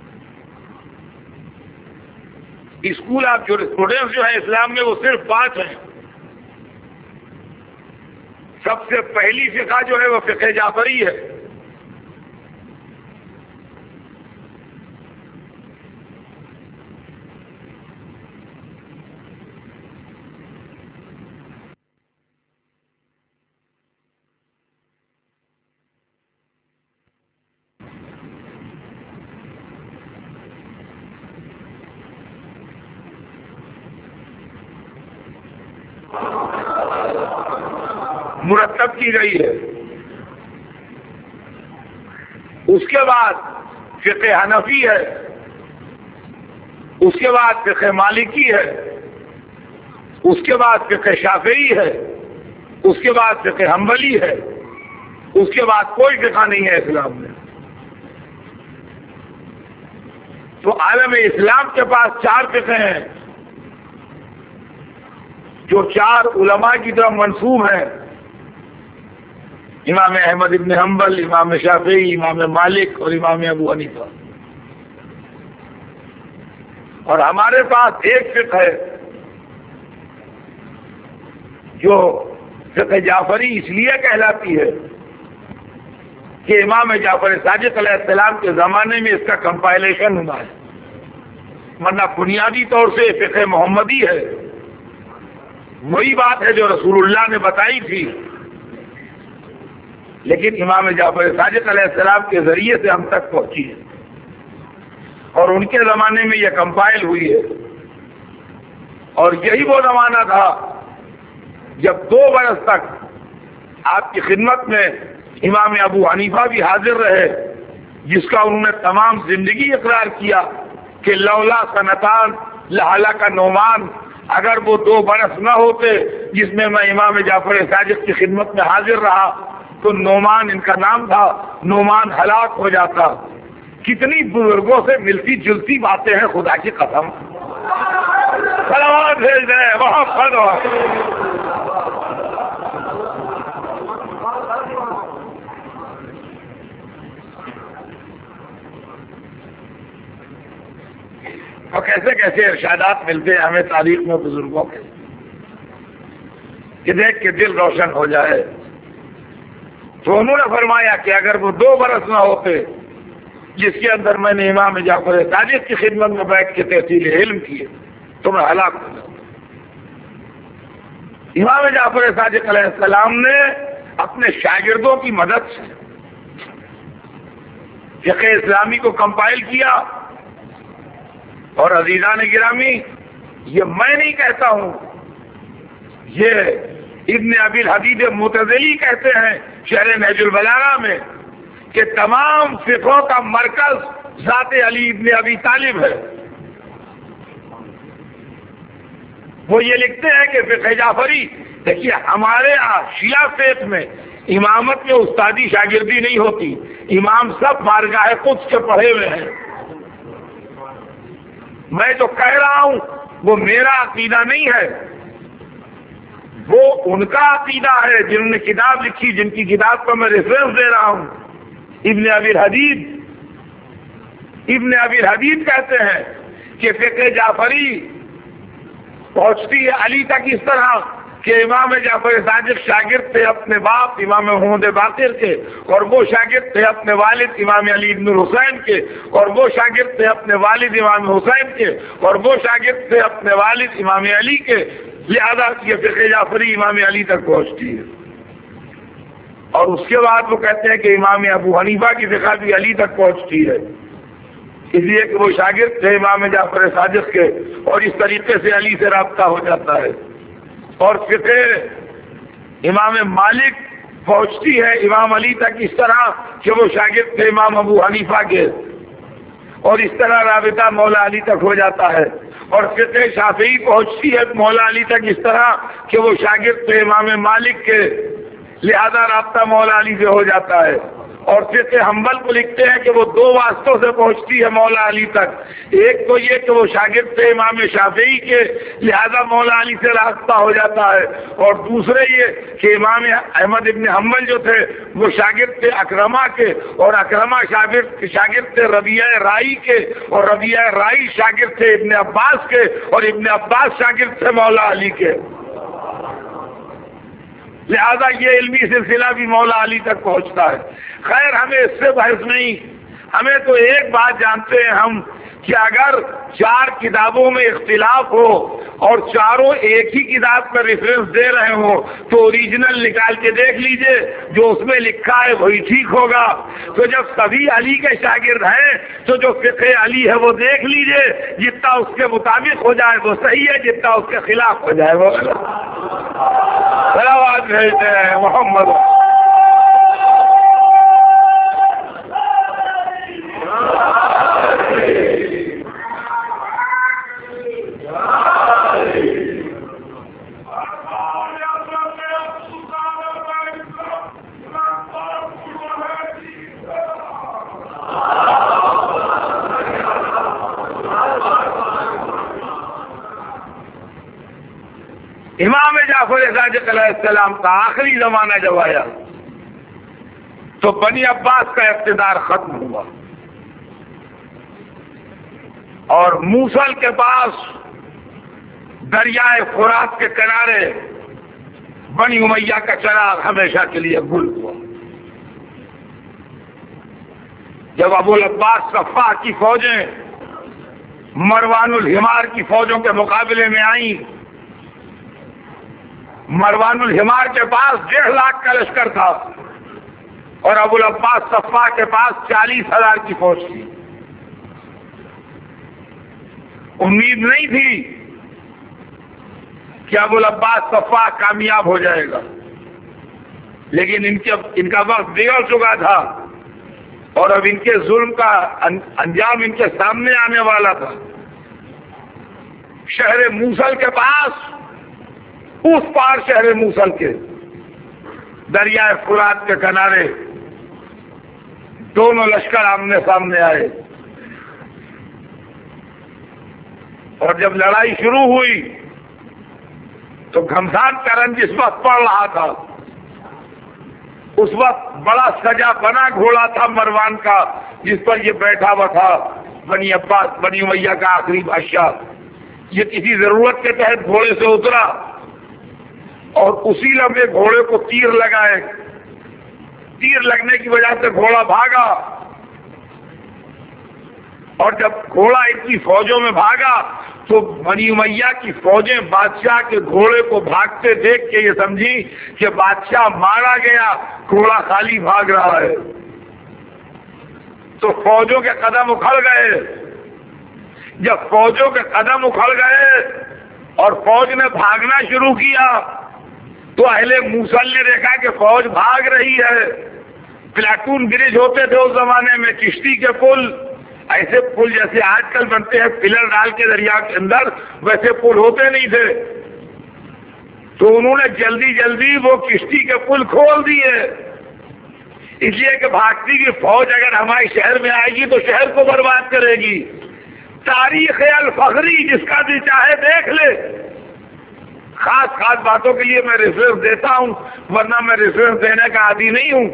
اسکول آف جورسپروڈنس جو ہے اسلام میں وہ صرف پانچ ہیں۔ سب سے پہلی فقہ جو ہے وہ فقہ جعفری ہے، مرتب کی گئی ہے۔ اس کے بعد فقہ حنفی ہے، اس کے بعد فقہ مالکی ہے، اس کے بعد فقہ شافعی ہے، اس کے بعد فقہ حنبلی ہے، اس کے بعد کوئی فقہ نہیں ہے اسلام میں۔ تو عالم اسلام کے پاس چار فقہ ہیں جو چار علماء کی طرف منسوب ہیں، امام احمد ابن حنبل، امام شافعی، امام مالک اور امام ابو حنیفہ۔ اور ہمارے پاس ایک فقہ ہے جو فقہ جعفری اس لیے کہلاتی ہے کہ امام جعفر صادق علیہ السلام کے زمانے میں اس کا کمپائلیشن ہوا ہے، ورنہ بنیادی طور سے فقہ محمدی ہے، وہی بات ہے جو رسول اللہ نے بتائی تھی، لیکن امام جعفر صادق علیہ السلام کے ذریعے سے ہم تک پہنچی ہے اور ان کے زمانے میں یہ کمپائل ہوئی ہے۔ اور یہی وہ زمانہ تھا جب دو برس تک آپ کی خدمت میں امام ابو حنیفہ بھی حاضر رہے، جس کا انہوں نے تمام زندگی اقرار کیا کہ لولا سنتان لہلک نعمان، اگر وہ دو برس نہ ہوتے جس میں میں امام جعفر صادق کی خدمت میں حاضر رہا تو نعمان ان کا نام تھا، نعمان ہلاک ہو جاتا۔ کتنی بزرگوں سے ملتی جلتی باتیں ہیں، خدا کی قسم۔ سلامات بھیج دیں وہاں پڑھ۔ اور کیسے کیسے ارشادات ملتے ہیں ہمیں تاریخ میں بزرگوں کے، کہ دیکھ کے دل روشن ہو جائے۔ تو انہوں نے فرمایا کہ اگر وہ دو برس نہ ہوتے جس کے اندر میں نے امام جعفر صادق کی خدمت میں بیٹھ کے تحصیل علم کی تو میں ہلاک ہو جاؤں۔ امام جعفر صادق علیہ السلام نے اپنے شاگردوں کی مدد سے فقہ اسلامی کو کمپائل کیا، اور عزیزان گرامی یہ میں نہیں کہتا ہوں، یہ ابن ابی الحدید معتزلی کہتے ہیں شرح نہج البلاغہ میں کہ تمام فقہوں کا مرکز ذات علی ابن ابی طالب ہے۔ وہ یہ لکھتے ہیں کہ فقہ جعفری، دیکھیے ہمارے شیعہ فقہ میں امامت میں استادی شاگردی نہیں ہوتی، امام سب بارگاہ قدس کے پڑھے ہوئے ہیں۔ میں جو کہہ رہا ہوں وہ میرا عقیدہ نہیں ہے، وہ ان کا عقیدہ ہے جنہوں نے کتاب لکھی، جن کی کتاب کو میں ریفرنس دے رہا ہوں۔ ابن ابی الحدید ابن ابی الحدید کہتے ہیں کہ فقہ جعفری پہنچتی ہے علی تک اس طرح کہ امام جعفر صادق شاگرد تھے اپنے باپ امام محمود باقر کے، اور وہ شاگرد تھے اپنے والد امام علی ابن الحسین کے، اور وہ شاگرد تھے اپنے والد امام حسین کے، اور وہ شاگرد تھے اپنے والد امام علی کے، لہذا یہ فقہ جعفری امام علی تک پہنچتی ہے۔ اور اس کے بعد وہ کہتے ہیں کہ امام ابو حنیفہ کی فقہ بھی علی تک پہنچتی ہے، اس لیے کہ وہ شاگرد تھے امام جعفر صادق کے، اور اس طریقے سے علی سے رابطہ ہو جاتا ہے۔ اور فقہ امام مالک پہنچتی ہے امام علی تک اس طرح کہ وہ شاگرد تھے امام ابو حنیفہ کے، اور اس طرح رابطہ مولا علی تک ہو جاتا ہے۔ اور فقہ شافعی پہنچتی ہے مولا علی تک اس طرح کہ وہ شاگرد تھے امام مالک کے، لہذا رابطہ مولا علی سے ہو جاتا ہے۔ اور فقہ حنبل کو لکھتے ہیں کہ وہ دو واسطوں سے پہنچتی ہے مولا علی تک، ایک تو یہ کہ وہ شاگرد تھے امام شافعی کے، لہذا مولا علی سے رابطہ ہو جاتا ہے، اور دوسرے یہ کہ امام احمد ابن حنبل جو تھے وہ شاگرد تھے اکرمہ کے، اور اکرمہ شاگرد شاگرد تھے ربیعہ رائی کے، اور ربیعہ رائی شاگرد تھے ابن عباس کے، اور ابن عباس شاگرد تھے مولا علی کے، لہذا یہ علمی سلسلہ بھی مولا علی تک پہنچتا ہے۔ خیر ہمیں اس سے بحث نہیں، ہمیں تو ایک بات جانتے ہیں ہم کہ اگر چار کتابوں میں اختلاف ہو اور چاروں ایک ہی کتاب پر ریفرنس دے رہے ہوں تو اوریجنل نکال کے دیکھ لیجئے، جو اس میں لکھا ہے وہی ٹھیک ہوگا۔ تو جب سبھی علی کے شاگرد ہیں تو جو فقہ علی ہے وہ دیکھ لیجئے، جتنا اس کے مطابق ہو جائے وہ صحیح ہے، جتنا اس کے خلاف ہو جائے وہ صلوات بھیجتے ہیں محمد۔ امام جعفر صادق علیہ السلام کا آخری زمانہ جب آیا تو بنی عباس کا اقتدار ختم ہوا، اور موصل کے پاس دریائے فرات کے کنارے بنی امیہ کا چراغ ہمیشہ کے لیے گل ہوا۔ جب ابو العباس صفا کی فوجیں مروان الحمار کی فوجوں کے مقابلے میں آئیں، مروان الحمار کے پاس ڈیڑھ لاکھ کا لشکر تھا اور ابو العباس صفا کے پاس چالیس ہزار کی فوج تھی۔ امید نہیں تھی کہ ابو العباس صفا کامیاب ہو جائے گا، لیکن ان کے ان کا وقت بگڑ چکا تھا اور اب ان کے ظلم کا انجام ان کے سامنے آنے والا تھا۔ شہر موصل کے پاس، اس پار شہر موصل کے دریائے فرات کے کنارے دونوں لشکر آمنے سامنے آئے، اور جب لڑائی شروع ہوئی تو گھمسان کا رنج اس وقت پڑ رہا تھا۔ اس وقت بڑا سجا بنا گھوڑا تھا مروان کا، جس پر یہ بیٹھا ہوا تھا بنی عباس بنی امیہ کا آخری بادشاہ۔ یہ کسی ضرورت کے تحت گھوڑے سے اترا اور اسی لمحے گھوڑے کو تیر لگائے، تیر لگنے کی وجہ سے گھوڑا بھاگا اور جب گھوڑا اتنی فوجوں میں بھاگا تو بنی امیہ کی فوجیں بادشاہ کے گھوڑے کو بھاگتے دیکھ کے یہ سمجھی کہ بادشاہ مارا گیا، گھوڑا خالی بھاگ رہا ہے، تو فوجوں کے قدم اکھڑ گئے۔ جب فوجوں کے قدم اکھڑ گئے اور فوج نے بھاگنا شروع کیا تو اہل موصل نے دیکھا کہ فوج بھاگ رہی ہے۔ پلاٹون برج ہوتے تھے اس زمانے میں، کشتی کے پل، ایسے پل جیسے آج کل بنتے ہیں پلر ڈال کے دریا کے اندر، ویسے پل ہوتے نہیں تھے۔ تو انہوں نے جلدی جلدی وہ کشتی کے پل کھول دیے، اس لیے کہ بھارتی کی فوج اگر ہمارے شہر میں آئے گی تو شہر کو برباد کرے گی۔ تاریخ الفخری جس کا بھی چاہے دیکھ لے، خاص خاص باتوں کے لیے میں ریفرنس دیتا ہوں، ورنہ میں ریفرنس دینے کا عادی نہیں ہوں۔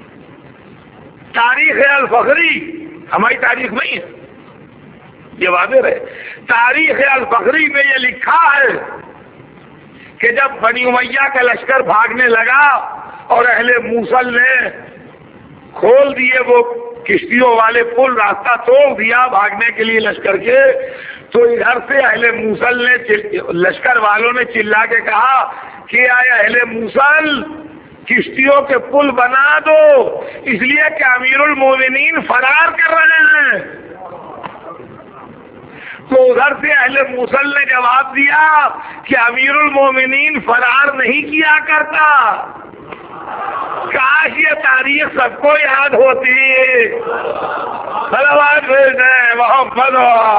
تاریخ الفخری ہماری تاریخ نہیں ہے، یہ واضح رہے۔ تاریخ الفخری میں یہ لکھا ہے کہ جب بنی امیہ کا لشکر بھاگنے لگا اور اہل موصل نے کھول دیے وہ کشتیوں والے پل، راستہ توڑ دیا بھاگنے کے لیے لشکر کے، تو ادھر سے اہل موصل نے لشکر والوں نے چلا کے کہا کہ آئے اہل موصل کشتیوں کے پل بنا دو، اس لیے کہ امیر المومنین فرار کر رہے ہیں۔ تو ادھر سے اہل موصل نے جواب دیا کہ امیر المومنین فرار نہیں کیا کرتا۔ کاش یہ تاریخ سب کو یاد ہوتی۔ صلوات بھیجیں محمد۔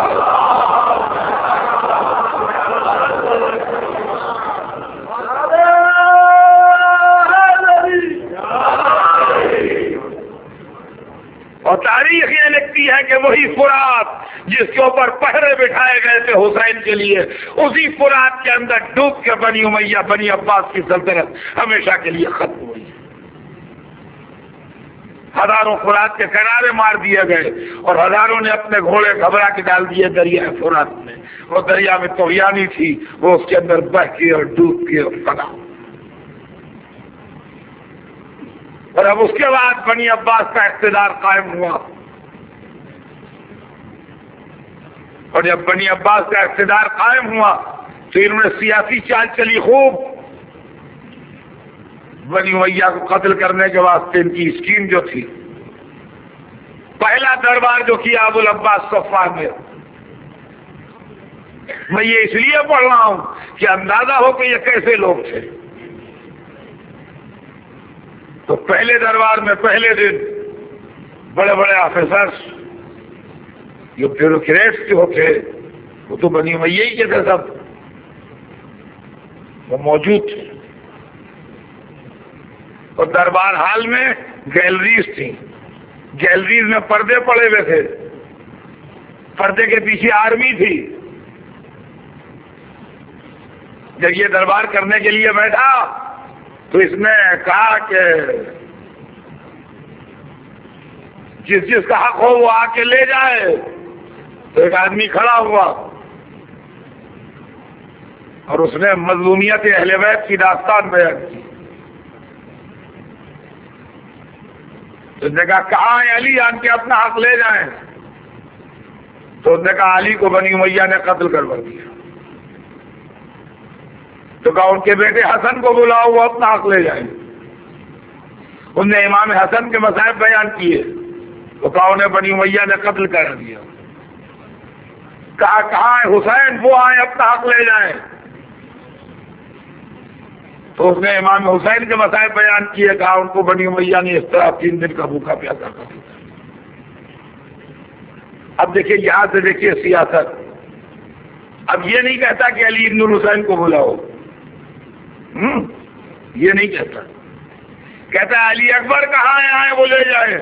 اور تاریخ یہ لکھتی ہے کہ وہی فرات جس کے اوپر پہرے بٹھائے گئے تھے حسین کے لیے، اسی فرات کے اندر ڈوب کے بنی امیہ بنی عباس کی سلطنت ہمیشہ کے لیے ختم ہوئی۔ ہزاروں فرات کے کنارے مار دیے گئے اور ہزاروں نے اپنے گھوڑے گھبرا کے ڈال دیے دریا فرات میں۔ وہ دریا میں طغیانی تھی، وہ اس کے اندر بہ کے اور ڈوب کے اور فنا۔ اور اب اس کے بعد بنی عباس کا اقتدار قائم ہوا، اور جب بنی عباس کا اقتدار قائم ہوا تو انہوں نے سیاسی چال چلی خوب۔ بنی امیہ کو قتل کرنے کے واسطے ان کی اسکیم جو تھی، پہلا دربار جو کیا ابو العباس صفوان میں، میں یہ اس لیے پڑھ رہا ہوں کہ اندازہ ہو کہ یہ کیسے لوگ تھے۔ تو پہلے دربار میں پہلے دن بڑے بڑے آفیسرز، جو بیوروکریٹس جو تھے، وہ تو بنی امیہ ہی کے تھے، سب وہ موجود تھے۔ اور دربار ہال میں گیلریز تھیں، گیلریز میں پردے پڑے ہوئے تھے، پردے کے پیچھے آرمی تھی۔ جب یہ دربار کرنے کے لیے بیٹھا تو اس نے کہا کہ جس جس کا حق ہو وہ آ کے لے جائے۔ تو ایک آدمی کھڑا ہوا اور اس نے مظلومیت اہل بیت کی داستان بیان کی۔ اس نے کہا کہاں ہے علی، آن کے اپنا حق لے جائیں۔ تو اس نے کہا علی کو بنی امیہ نے قتل کروا دیا۔ تو کہا ان کے بیٹے حسن کو بلاؤ، وہ اپنا حق لے جائیں۔ ان نے امام حسن کے مصائب بیان کیے تو کہا انہیں بنی امیہ نے قتل کر دیا۔ کہا کہاں ہے حسین، وہ آئے اپنا حق لے جائیں۔ تو اس نے امام حسین کے مصائب بیان کیے، کہا ان کو بنی امیہ نے اس طرح تین دن کا بھوکا پیاسا کر دیا۔ اب دیکھیے یہاں سے دیکھیے سیاست۔ اب یہ نہیں کہتا کہ علی ابن الحسین کو بلاؤ، ہم یہ نہیں کہتا، کہتا علی اکبر کہاں ہے، آئے وہ لے جائے۔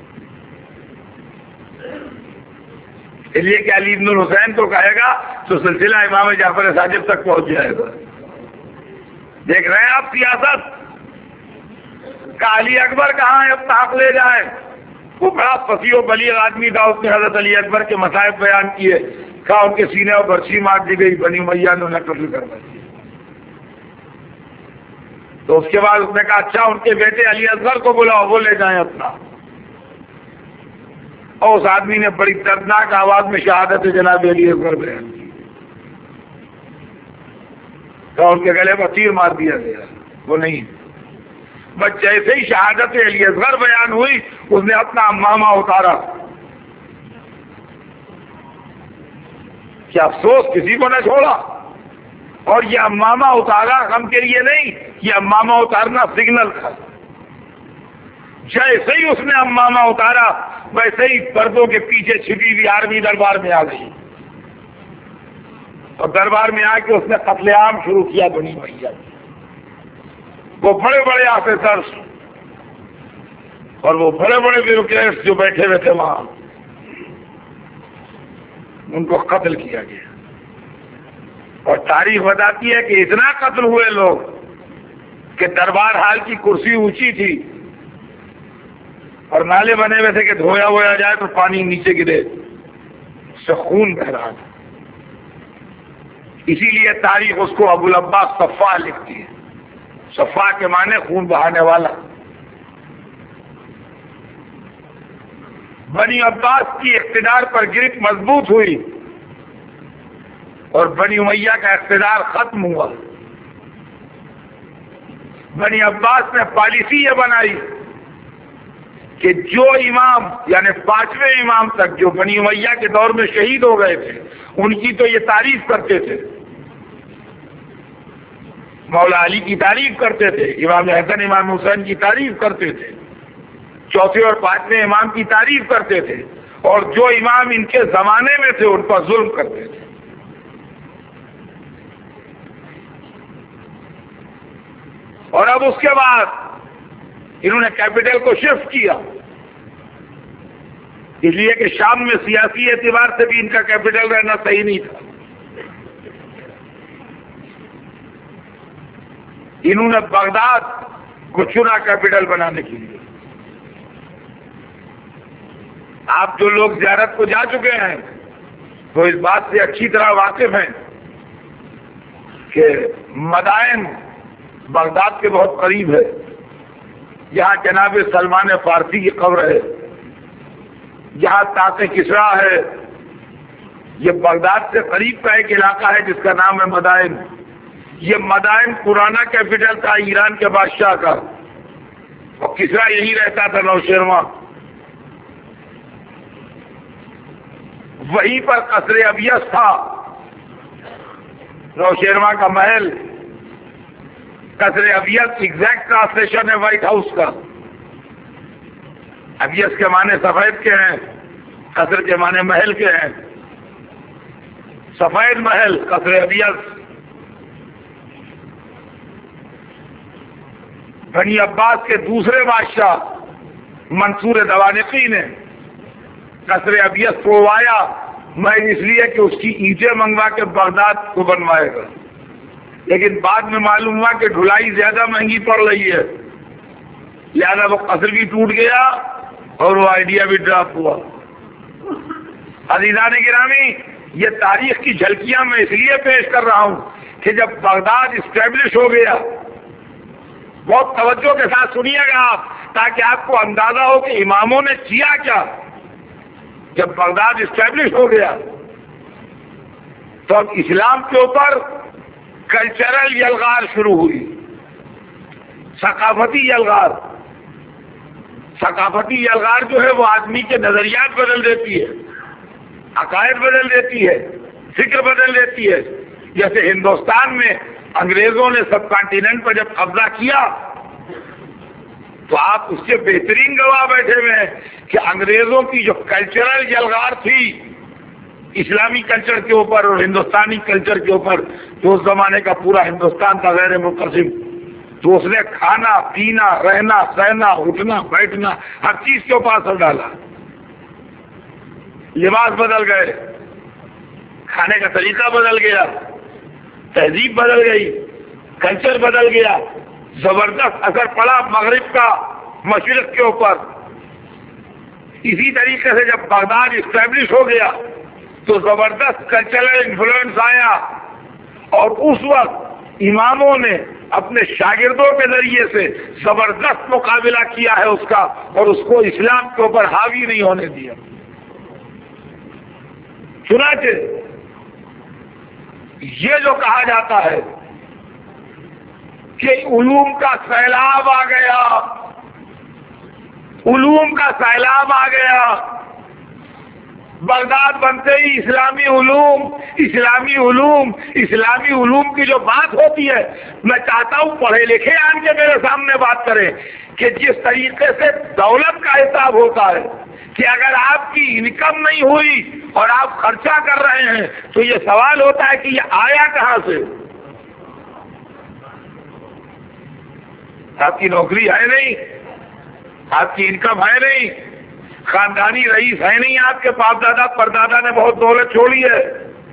اس لیے کہ علی ابن الحسین کو کہے گا تو سلسلہ امام جعفر صادق تک پہنچ جائے گا۔ دیکھ رہے ہیں آپ سیاست کا، علی اکبر کہاں ہے، اپنا حق لے جائیں۔ وہ بڑا فصیح و بلیغ آدمی تھا، اس نے حضرت علی اکبر کے مصائب بیان کیے، کہا ان کے سینے اور برچھی مار دی گئی، بنی امیہ نے انہیں قتل کروا دیا۔ تو اس کے بعد اس نے کہا اچھا ان کے بیٹے علی اصغر کو بلاؤ، وہ لے جائیں اپنا۔ اور اس آدمی نے بڑی دردناک آواز میں شہادت جناب علی اکبر بیان کی تو ان کے گلے پر تیر مار دیا گیا. وہ نہیں، بس جیسے ہی شہادت علی اصغر بیان ہوئی اس نے اپنا امامہ اتارا. کیا افسوس کسی کو نہ چھوڑا. اور یہ امامہ اتارا غم کے لیے نہیں، یہ امامہ اتارنا سگنل تھا. جیسے ہی اس نے امامہ اتارا ویسے ہی پردوں کے پیچھے چھپی ہوئی آرمی دربار میں آ گئی اور دربار میں آ کے اس نے قتل عام شروع کیا بنی امیہ. وہ بڑے بڑے آفیسرس اور وہ بڑے بڑے بیوروکریٹس جو بیٹھے ہوئے تھے وہاں، ان کو قتل کیا گیا. اور تاریخ بتاتی ہے کہ اتنا قتل ہوئے لوگ کہ دربار حال کی کرسی اونچی تھی اور نالے بنے ہوئے تھے کہ دھویا ہویا جائے تو پانی نیچے گرے، اس سے خون بہ رہا تھا. اسی لیے تاریخ اس کو ابو العباس صفا لکھتی ہے. صفا کے معنی خون بہانے والا. بنی عباس کی اقتدار پر گرفت مضبوط ہوئی اور بنی امیہ کا اقتدار ختم ہوا. بنی عباس نے پالیسی یہ بنائی کہ جو امام یعنی پانچویں امام تک جو بنی امیہ کے دور میں شہید ہو گئے تھے ان کی تو یہ تعریف کرتے تھے، مولا علی کی تعریف کرتے تھے، امام حسن امام حسین کی تعریف کرتے تھے، چوتھے اور پانچویں امام کی تعریف کرتے تھے، اور جو امام ان کے زمانے میں تھے ان پر ظلم کرتے تھے. اور اب اس کے بعد انہوں نے کیپٹل کو شفٹ کیا، اس لیے کہ شام میں سیاسی اعتبار سے بھی ان کا کیپٹل رہنا صحیح نہیں تھا. انہوں نے بغداد کو چنا کیپٹل بنانے کے لیے. آپ جو لوگ زیارت کو جا چکے ہیں تو اس بات سے اچھی طرح واقف ہیں کہ مدائن بغداد کے بہت قریب ہے. یہاں جناب سلمان فارسی کی قبر ہے، یہاں طاق کسریٰ ہے. یہ بغداد سے قریب کا ایک علاقہ ہے جس کا نام ہے مدائن. یہ مدائن پرانا کیپٹل تھا ایران کے بادشاہ کا، اور کسریٰ یہی رہتا تھا نوشیروان. وہیں پر قصر ابیض تھا، نوشیروان کا محل. قصر ابیض ایگزیکٹ ٹرانسلیشن ہے وائٹ ہاؤس کا. ابیض کے معنی سفید کے ہیں، قصر کے معنی محل کے ہیں. سفید محل قصر ابیض. بنی عباس کے دوسرے بادشاہ منصور دوانقی نے قصر ابیض پروایا میں اس لیے کہ اس کی اینٹیں منگوا کے بغداد کو بنوائے گا، لیکن بعد میں معلوم ہوا کہ ڈھلائی زیادہ مہنگی پڑ رہی ہے، لہذا وہ قصر بھی ٹوٹ گیا اور وہ آئیڈیا بھی ڈراپ ہوا. عزیزان گرامی، یہ تاریخ کی جھلکیاں میں اس لیے پیش کر رہا ہوں کہ جب بغداد اسٹیبلش ہو گیا، بہت توجہ کے ساتھ سنیے گا آپ تاکہ آپ کو اندازہ ہو کہ اماموں نے کیا کیا. جب بغداد اسٹیبلش ہو گیا تو اب اسلام کے اوپر کلچرل یلغار شروع ہوئی، ثقافتی یلغار. ثقافتی یلغار جو ہے وہ آدمی کے نظریات بدل دیتی ہے، عقائد بدل دیتی ہے، فکر بدل دیتی ہے. جیسے ہندوستان میں انگریزوں نے سب کانٹیننٹ پر جب قبضہ کیا تو آپ اس سے بہترین گواہ بیٹھے ہوئے ہیں کہ انگریزوں کی جو کلچرل یلغار تھی اسلامی کلچر کے اوپر اور ہندوستانی کلچر کے اوپر، تو اس زمانے کا پورا ہندوستان تھا غیر منقسم، تو اس نے کھانا پینا رہنا سہنا اٹھنا بیٹھنا ہر چیز کے اوپر اثر ڈالا. لباس بدل گئے، کھانے کا طریقہ بدل گیا، تہذیب بدل گئی، کلچر بدل گیا. زبردست اثر پڑا مغرب کا مشرق کے اوپر. اسی طریقے سے جب بغداد اسٹیبلش ہو گیا تو زبردست کلچرل انفلوئنس آیا، اور اس وقت اماموں نے اپنے شاگردوں کے ذریعے سے زبردست مقابلہ کیا ہے اس کا، اور اس کو اسلام کے اوپر حاوی نہیں ہونے دیا. چنانچہ یہ جو کہا جاتا ہے کہ علوم کا سیلاب آ گیا، علوم کا سیلاب آ گیا، بغداد بنتے ہی اسلامی علوم اسلامی علوم اسلامی علوم کی جو بات ہوتی ہے، میں چاہتا ہوں پڑھے لکھے آن کے میرے سامنے بات کریں کہ جس طریقے سے دولت کا حساب ہوتا ہے کہ اگر آپ کی انکم نہیں ہوئی اور آپ خرچہ کر رہے ہیں تو یہ سوال ہوتا ہے کہ یہ آیا کہاں سے؟ آپ کی نوکری ہے نہیں، آپ کی انکم ہے نہیں، خاندانی رئیس ہے نہیں، آپ کے باپ دادا پردادا نے بہت دولت چھوڑی ہے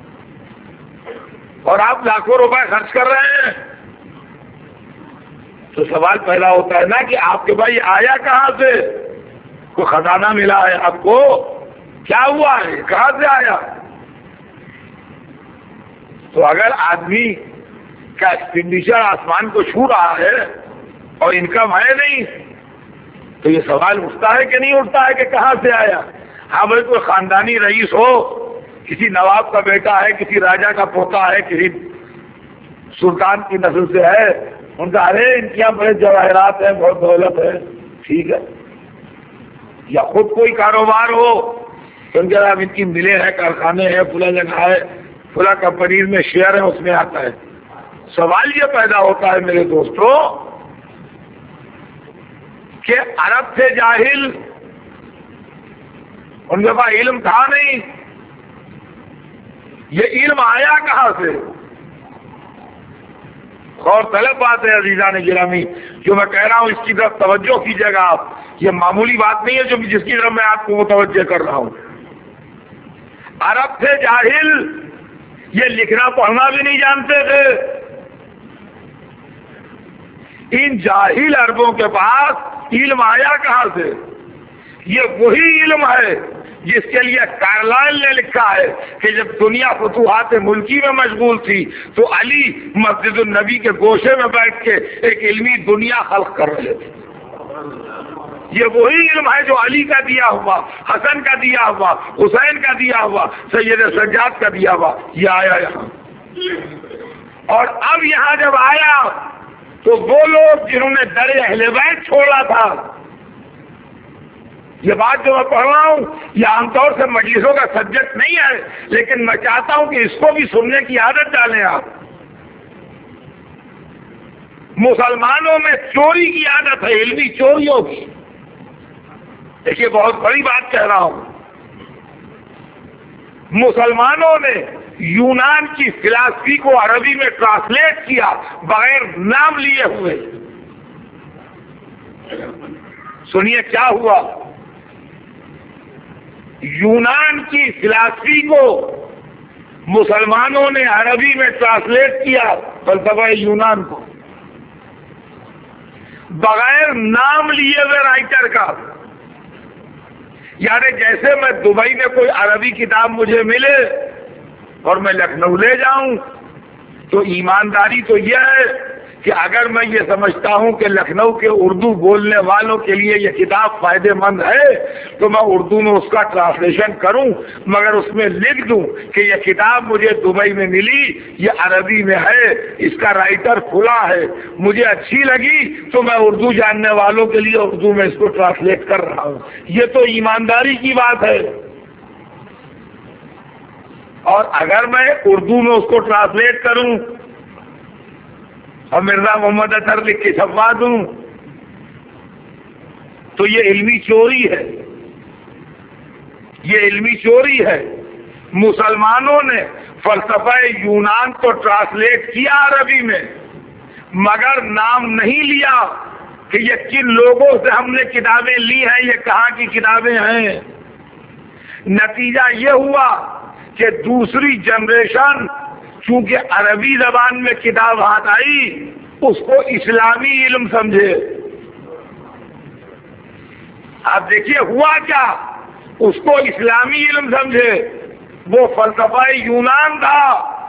اور آپ لاکھوں روپے خرچ کر رہے ہیں، تو سوال پیدا ہوتا ہے نا کہ آپ کے بھائی آیا کہاں سے؟ کوئی خزانہ ملا ہے آپ کو؟ کیا ہوا ہے؟ کہاں سے آیا؟ تو اگر آدمی کا ایکسپینڈیچر آسمان کو چھو رہا ہے اور انکم ہے نہیں تو یہ سوال اٹھتا ہے کہ نہیں اٹھتا ہے کہ کہاں سے آیا؟ ہاں بھائی کوئی خاندانی رئیس ہو، کسی نواب کا بیٹا ہے، کسی راجا کا پوتا ہے، کسی سلطان کی نسل سے ہے، ان کا ارے ان کے یہاں بڑے جواہرات ہیں، بہت دولت ہے، ٹھیک ہے۔ یا خود کوئی کاروبار ہو تو ان کے ان کی ملیں ہیں، کارخانے ہیں، فلاں جگہ ہے، فلاں کمپنی میں شیئر ہے، اس میں آتا ہے۔ سوال یہ پیدا ہوتا ہے میرے دوستوں کہ عرب سے جاہل، ان کے پاس علم تھا نہیں، یہ علم آیا کہاں سے؟ غور طلب بات ہے عزیزان گرامی، جو میں کہہ رہا ہوں اس کی طرف توجہ کیجیے گا آپ، یہ معمولی بات نہیں ہے جو جس کی طرف میں آپ کو متوجہ کر رہا ہوں۔ عرب سے جاہل، یہ لکھنا پڑھنا بھی نہیں جانتے تھے۔ ان جاہل عربوں کے پاس علم آیا کہاں سے؟ یہ وہی علم ہے جس کے لیے کارلائل نے لکھا ہے کہ جب دنیا فتوحات ملکی میں مشغول تھی تو علی مسجد النبی کے گوشے میں بیٹھ کے ایک علمی دنیا خلق کر رہے تھے۔ یہ وہی علم ہے جو علی کا دیا ہوا، حسن کا دیا ہوا، حسین کا دیا ہوا، سید سجاد کا دیا ہوا، یہ آیا یہاں۔ اور اب یہاں جب آیا تو وہ لوگ جنہوں نے در اہل بیت چھوڑا تھا، یہ بات جو میں پڑھ رہا ہوں یہ عام طور سے مجلسوں کا سبجیکٹ نہیں ہے، لیکن میں چاہتا ہوں کہ اس کو بھی سننے کی عادت ڈالیں آپ۔ مسلمانوں میں چوری کی عادت ہے، علمی چوریوں کی۔ دیکھیے بہت بڑی بات کہہ رہا ہوں، مسلمانوں نے یونان کی فلسفی کو عربی میں ٹرانسلیٹ کیا بغیر نام لیے ہوئے۔ سنیے کیا ہوا، یونان کی فلسفی کو مسلمانوں نے عربی میں ٹرانسلیٹ کیا، فلسفہ یونان کو بغیر نام لیے ہوئے رائٹر کا۔ یعنی جیسے میں دبئی میں کوئی عربی کتاب مجھے ملے اور میں لکھنؤ لے جاؤں تو ایمانداری تو یہ ہے کہ اگر میں یہ سمجھتا ہوں کہ لکھنؤ کے اردو بولنے والوں کے لیے یہ کتاب فائدے مند ہے تو میں اردو میں اس کا ٹرانسلیشن کروں، مگر اس میں لکھ دوں کہ یہ کتاب مجھے دبئی میں ملی، یہ عربی میں ہے، اس کا رائٹر کھلا ہے، مجھے اچھی لگی تو میں اردو جاننے والوں کے لیے اردو میں اس کو ٹرانسلیٹ کر رہا ہوں۔ یہ تو ایمانداری کی بات ہے۔ اور اگر میں اردو میں اس کو ٹرانسلیٹ کروں اور مرزا محمد اطہر لکھ کے چھپوا دوں تو یہ علمی چوری ہے، یہ علمی چوری ہے۔ مسلمانوں نے فلسفہ یونان کو ٹرانسلیٹ کیا عربی میں، مگر نام نہیں لیا کہ یہ کن لوگوں سے ہم نے کتابیں لی ہیں، یہ کہاں کی کتابیں ہیں۔ نتیجہ یہ ہوا کہ دوسری جنریشن چونکہ عربی زبان میں کتاب ہاتھ آئی اس کو اسلامی علم سمجھے۔ آپ دیکھیے ہوا کیا، اس کو اسلامی علم سمجھے، وہ فلسفہ یونان تھا۔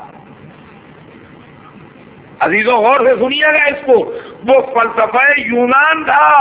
عزیزوں غور سے سنیے گا اس کو، وہ فلسفہ یونان تھا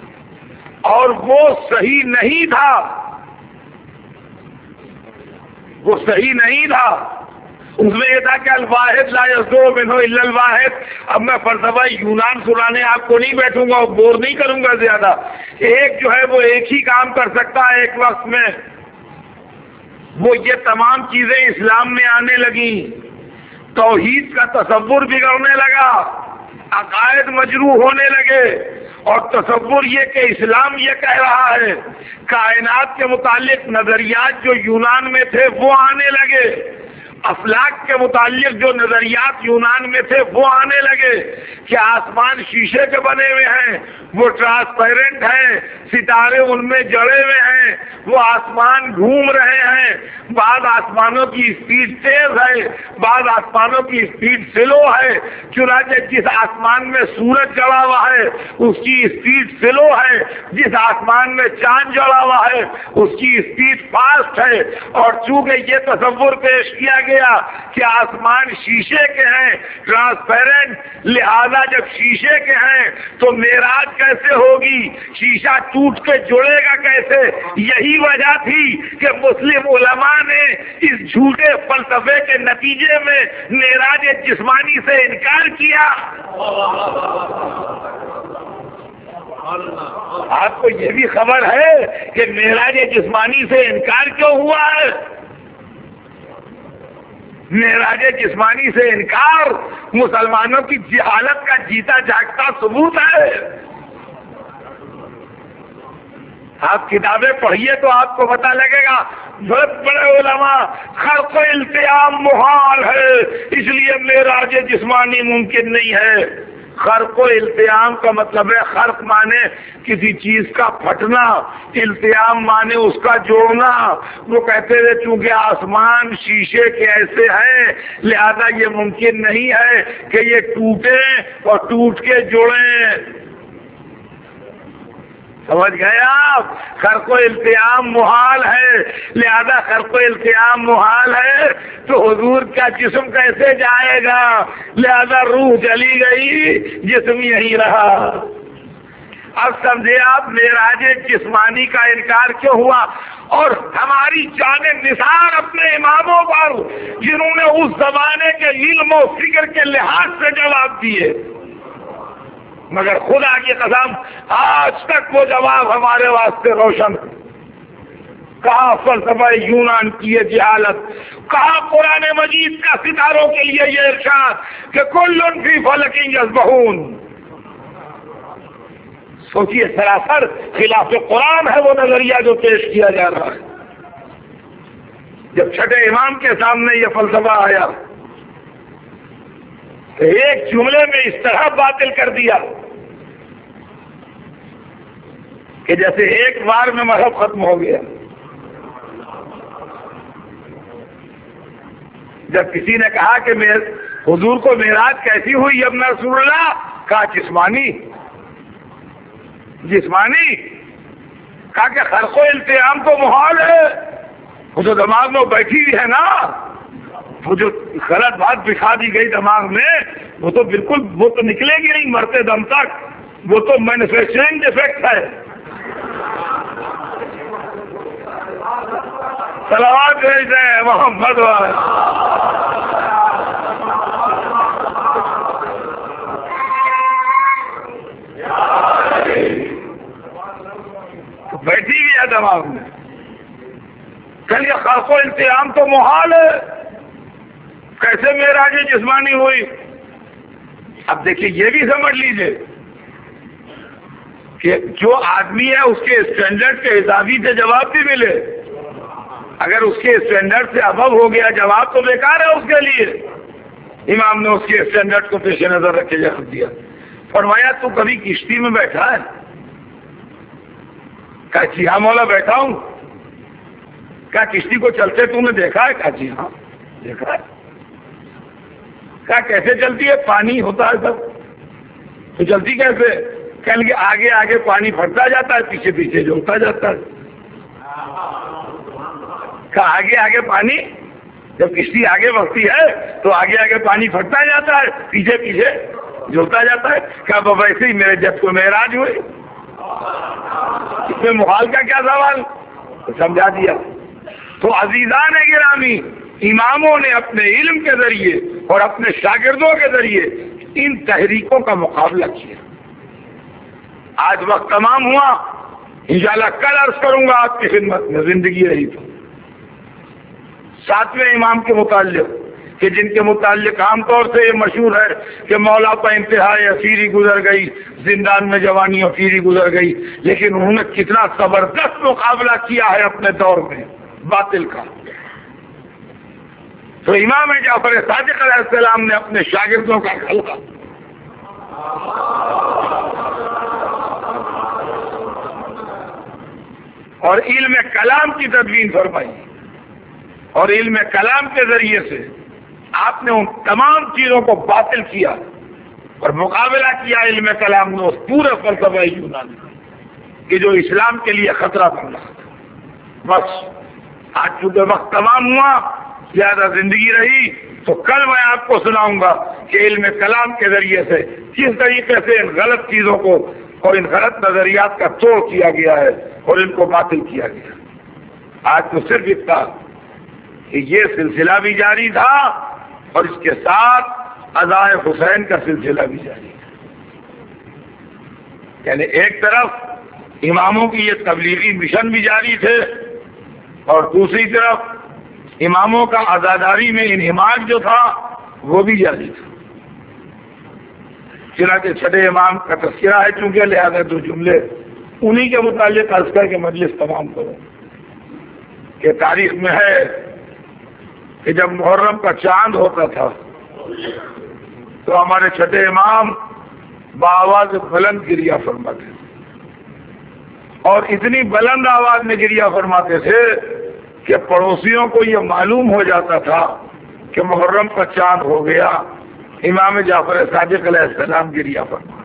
اور وہ صحیح نہیں تھا۔ وہ صحیح نہیں تھا. اس میں یہ تھا کہ الواحد لا یصدق منہ الا الواحد. اب میں فلسفہ یونان سنانے آپ کو نہیں بیٹھوں گا اور بور نہیں کروں گا زیادہ. ایک جو ہے وہ ایک ہی کام کر سکتا ہے ایک وقت میں. وہ یہ تمام چیزیں اسلام میں آنے لگی. توحید کا تصور بگڑنے لگا, عقائد مجروح ہونے لگے, اور تصور یہ کہ اسلام یہ کہہ رہا ہے. کائنات کے متعلق نظریات جو یونان میں تھے وہ آنے لگے, افلاک کے متعلق جو نظریات یونان میں تھے وہ آنے لگے کہ آسمان شیشے کے بنے ہوئے ہیں, وہ ٹرانسپیرنٹ ہیں, ستارے ان میں جڑے ہوئے ہیں, وہ آسمان گھوم رہے ہیں, بعض آسمانوں کی اسپیڈ تیز ہے, بعض آسمانوں کی اسپیڈ سلو ہے. چنانچہ جس آسمان میں سورج جڑا ہوا ہے اس کی اسپیڈ سلو ہے, جس آسمان میں چاند جڑا ہوا ہے اس کی اسپیڈ فاسٹ ہے. اور چونکہ یہ تصور پیش کیا گیا کہ آسمان شیشے کے ہیں, ٹرانسپیرنٹ, لہذا جب شیشے کے ہیں تو معراج کیسے ہوگی, شیشہ ٹوٹ کے جڑے گا کیسے. یہی وجہ تھی کہ مسلم علماء نے اس جھوٹے فلسفے کے نتیجے میں معراج جسمانی سے انکار کیا. آپ کو یہ بھی خبر ہے کہ معراج جسمانی سے انکار کیوں ہوا ہے؟ معراج جسمانی سے انکار مسلمانوں کی جہالت کا جیتا جاگتا ثبوت ہے. آپ کتابیں پڑھیے تو آپ کو پتہ لگے گا. بڑے بڑے علماء خرق و التیام محال ہے اس لیے معراج جسمانی ممکن نہیں ہے. خرق و التیام کا مطلب ہے خرق مانے کسی چیز کا پھٹنا, التیام مانے اس کا جوڑنا. وہ کہتے تھے چونکہ آسمان شیشے کے ایسے ہیں لہذا یہ ممکن نہیں ہے کہ یہ ٹوٹے اور ٹوٹ کے جوڑیں. سمجھ گئے آپ؟ خرق و التیام محال ہے, لہذا خرق و التیام محال ہے تو حضور کا جسم کیسے جائے گا, لہذا روح چلی گئی جسم یہی رہا. اب سمجھے آپ معراج جسمانی کا انکار کیوں ہوا. اور ہماری جان نثار اپنے اماموں پر جنہوں نے اس زمانے کے علم و فکر کے لحاظ سے جواب دیے, مگر خدا کی قسم آج تک وہ جواب ہمارے واسطے روشن. کہاں فلسفہ یونان کی یہ جہالت, کہاں قرآن مجید کا ستاروں کے لیے یہ ارشاد کہ کل فی فلک یسبحون. سوچیے سراسر خلاف قرآن ہے وہ نظریہ جو پیش کیا جا رہا ہے. جب چھٹے امام کے سامنے یہ فلسفہ آیا ایک جملے میں اس طرح باطل کر دیا کہ جیسے ایک بار میں مذہب ختم ہو گیا. جب کسی نے کہا کہ میں حضور کو معراج کیسی ہوئی ابن رسول اللہ, کہا جسمانی. جسمانی کہا کہ خرق و التیام تو محال ہے, وہ تو دماغ میں بیٹھی ہوئی ہے نا, وہ جو غلط بات بٹھا دی گئی دماغ میں وہ تو بالکل وہ تو نکلے گی نہیں مرتے دم تک, وہ تو مینوفیکچرنگ ڈیفیکٹ ہے. صلوات بھیج دیں محمد والے. بیٹھی ہوئی ہے دماغ میں. کل یہ خرق و التیام تو محال ہے, کیسے معراج جسمانی ہوئی. اب دیکھیے یہ بھی سمجھ لیجئے کہ جو آدمی ہے اس کے اسٹینڈرڈ کے حساب سے جواب بھی ملے. اگر اس کے اسٹینڈرڈ سے ابو ہو گیا جواب تو بیکار ہے اس کے لیے. امام نے اس کے اسٹینڈرڈ کو پیش نظر رکھے جواب دیا. فرمایا تو کبھی کشتی میں بیٹھا ہے؟ کہا جی ہاں مولا بیٹھا ہوں. کہا کشتی کو چلتے تم نے دیکھا ہے؟ کہا جی ہاں دیکھا ہے. کہا کیسے چلتی ہے؟ پانی ہوتا ہے سب تو چلتی کیسے؟ کہنے لگے آگے آگے پانی پھٹتا جاتا ہے, پیچھے پیچھے جوڑتا جاتا ہے. کہا آگے آگے پانی, جب کشتی آگے بڑھتی ہے تو آگے آگے پانی پھٹتا جاتا ہے, پیچھے پیچھے جوڑتا جاتا ہے. کہا بابا ایسے ہی میرے جب کو معراج ہوئی. اس میں محال کا کیا سوال, سمجھا دیا. تو عزیزان گرامی، اماموں نے اپنے علم کے ذریعے اور اپنے شاگردوں کے ذریعے ان تحریکوں کا مقابلہ کیا۔ آج وقت تمام ہوا، انشاءاللہ کل عرض کروں گا آپ کی خدمت میں، زندگی رہی تو ساتویں امام کے متعلق، کہ جن کے متعلق عام طور سے یہ مشہور ہے کہ مولا پہ انتہائی اسیری گزر گئی، زندان میں جوانی اور پیری گزر گئی، لیکن انہوں نے کتنا زبردست مقابلہ کیا ہے اپنے دور میں باطل کا۔ تو امام جعفر صادق علیہ السلام نے اپنے شاگردوں کا خلقہ اور علم کلام کی تدوین فرمائی، اور علم کلام کے ذریعے سے آپ نے ان تمام چیزوں کو باطل کیا اور مقابلہ کیا علم کلام نے اس پورے فلسفہ یونانی کہ جو اسلام کے لیے خطرہ بن رہا تھا۔ بس آج چونکہ وقت تمام ہوا، زیادہ زندگی رہی، تو کل میں آپ کو سناؤں گا کہ علم کلام کے ذریعے سے کس طریقے سے ان غلط چیزوں کو اور ان غلط نظریات کا توڑ کیا گیا ہے اور ان کو باطل کیا گیا۔ آج تو صرف اتنا کہ یہ سلسلہ بھی جاری تھا اور اس کے ساتھ عزائے حسین کا سلسلہ بھی جاری تھا، یعنی ایک طرف اماموں کی یہ تبلیغی مشن بھی جاری تھے اور دوسری طرف اماموں کا عزاداری میں انہماک جو تھا وہ بھی جاری تھا۔ چنانچہ چھٹے امام کا تذکرہ ہے چونکہ لہذا دو جملے انہی کے متعلق عرض کر کے مجلس تمام کرو کہ تاریخ میں ہے کہ جب محرم کا چاند ہوتا تھا تو ہمارے چھٹے امام بآواز بلند گریہ فرماتے اور اتنی بلند آواز میں گریہ فرماتے تھے کہ پڑوسیوں کو یہ معلوم ہو جاتا تھا کہ محرم کا چاند ہو گیا۔ امام جعفر صادق علیہ السلام گریہ فرما،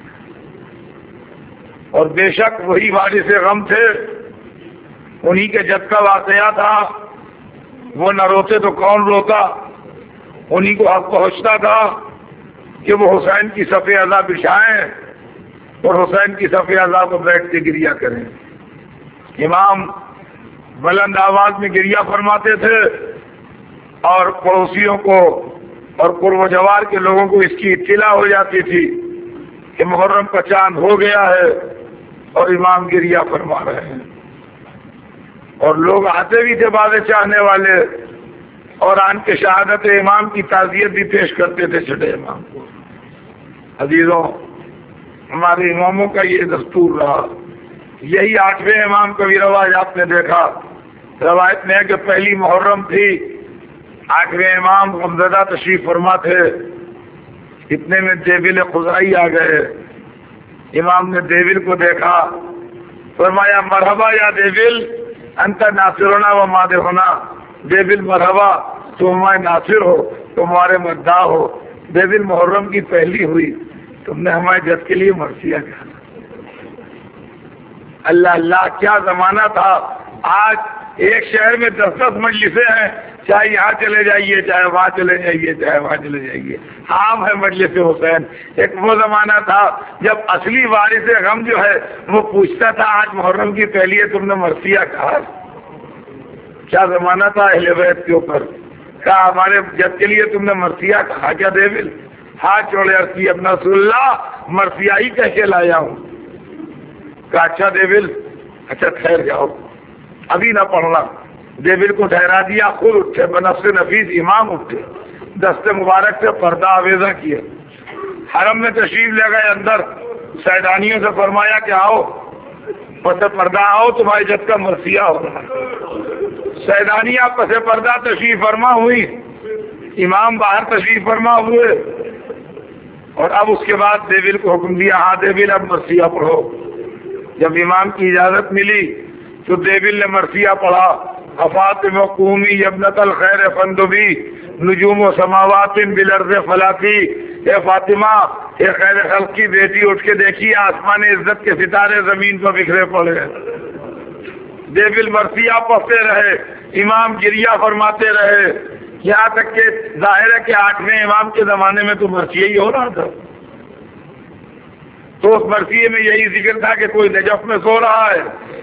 اور بے شک وہی وارث غم تھے، انہی کے جد کا واقعہ تھا، وہ نہ روتے تو کون روتا، انہی کو حق پہنچتا تھا کہ وہ حسین کی صف اعلیٰ بچھائیں اور حسین کی صف اعلیٰ کو بیٹھ کے گریہ کریں۔ امام بلند آواز میں گریہ فرماتے تھے اور پڑوسیوں کو اور قرب و جوار کے لوگوں کو اس کی اطلاع ہو جاتی تھی کہ محرم کا چاند ہو گیا ہے اور امام گریہ فرما رہے ہیں، اور لوگ آتے بھی تھے بعض چاہنے والے اور آن کے شہادت امام کی تعزیت بھی پیش کرتے تھے چھٹے امام کو۔ عزیزوں، ہمارے اماموں کا یہ دستور رہا، یہی آٹھویں امام کا بھی رواج آپ نے دیکھا، روایت میں ہے کہ پہلی محرم تھی، آٹھویں امام غمزدہ تشریف فرما تھے، اتنے میں دیول خزائی آ گئے، امام نے دیول کو دیکھا، فرمایا مرحبا یا دیول انت ناصرنا و مادحنا، دیول مرحبا تم ہمارے ناصر ہو، تم ہمارے مداح ہو، دیول محرم کی پہلی ہوئی، تم نے ہمارے جد کے لیے مرثیہ کیا۔ اللہ اللہ کیا زمانہ تھا، آج ایک شہر میں دس دس مجلسیں ہیں، چاہے یہاں چلے جائیے، چاہے وہاں چلے جائیے، چاہے وہاں چلے جائیے، عام ہے مجلس حسین۔ ایک وہ زمانہ تھا جب اصلی وارث غم جو ہے وہ پوچھتا تھا آج محرم کی پہلی ہے تم نے مرثیہ کہا۔ کیا زمانہ تھا اہل بیت کے اوپر، کہا ہمارے جد کے لیے تم نے مرثیہ کہا کیا دیول؟ ہاتھ چھوڑے عرض کی اپنا رسول اللہ مرثیہ ہی کہہ کے لایا ہوں۔ کہا اچھا دیول، اچھا ٹھہر جاؤ، ابھی نہ پڑھنا۔ دیول کو ٹھہرا دیا، خود اٹھے، بنفس نفیس امام اٹھے، دست مبارک سے پردہ آویزہ کیا، حرم میں تشریف لے گئے، اندر سیدانیوں سے فرمایا کہ آؤ پس پردہ آؤ، تمہاری جد کا مرثیہ ہو رہا ہے۔ سیدانیہ پس پردہ تشریف فرما ہوئی، امام باہر تشریف فرما ہوئے، اور اب اس کے بعد دیول کو حکم دیا ہاں دیول اب مرثیہ پڑھو۔ جب امام کی اجازت ملی تو دیول نے مرثیہ پڑھا، فاطمہ قومی ابنۃ الخیر فندبی نجوم و سماوات بالارض فلاقی، اے فاطمہ اے خیر خلق کی بیٹی اٹھ کے دیکھیے آسمان عزت کے ستارے زمین پر بکھرے پڑے۔ دیول مرثیہ پڑھتے رہے، امام گریہ فرماتے رہے، یہاں تک کہ ظاہر ہے کہ آٹھویں امام کے زمانے میں تو مرثیہ ہی ہو رہا تھا۔ تو اس مرثیے میں یہی ذکر تھا کہ کوئی نجف میں سو رہا ہے،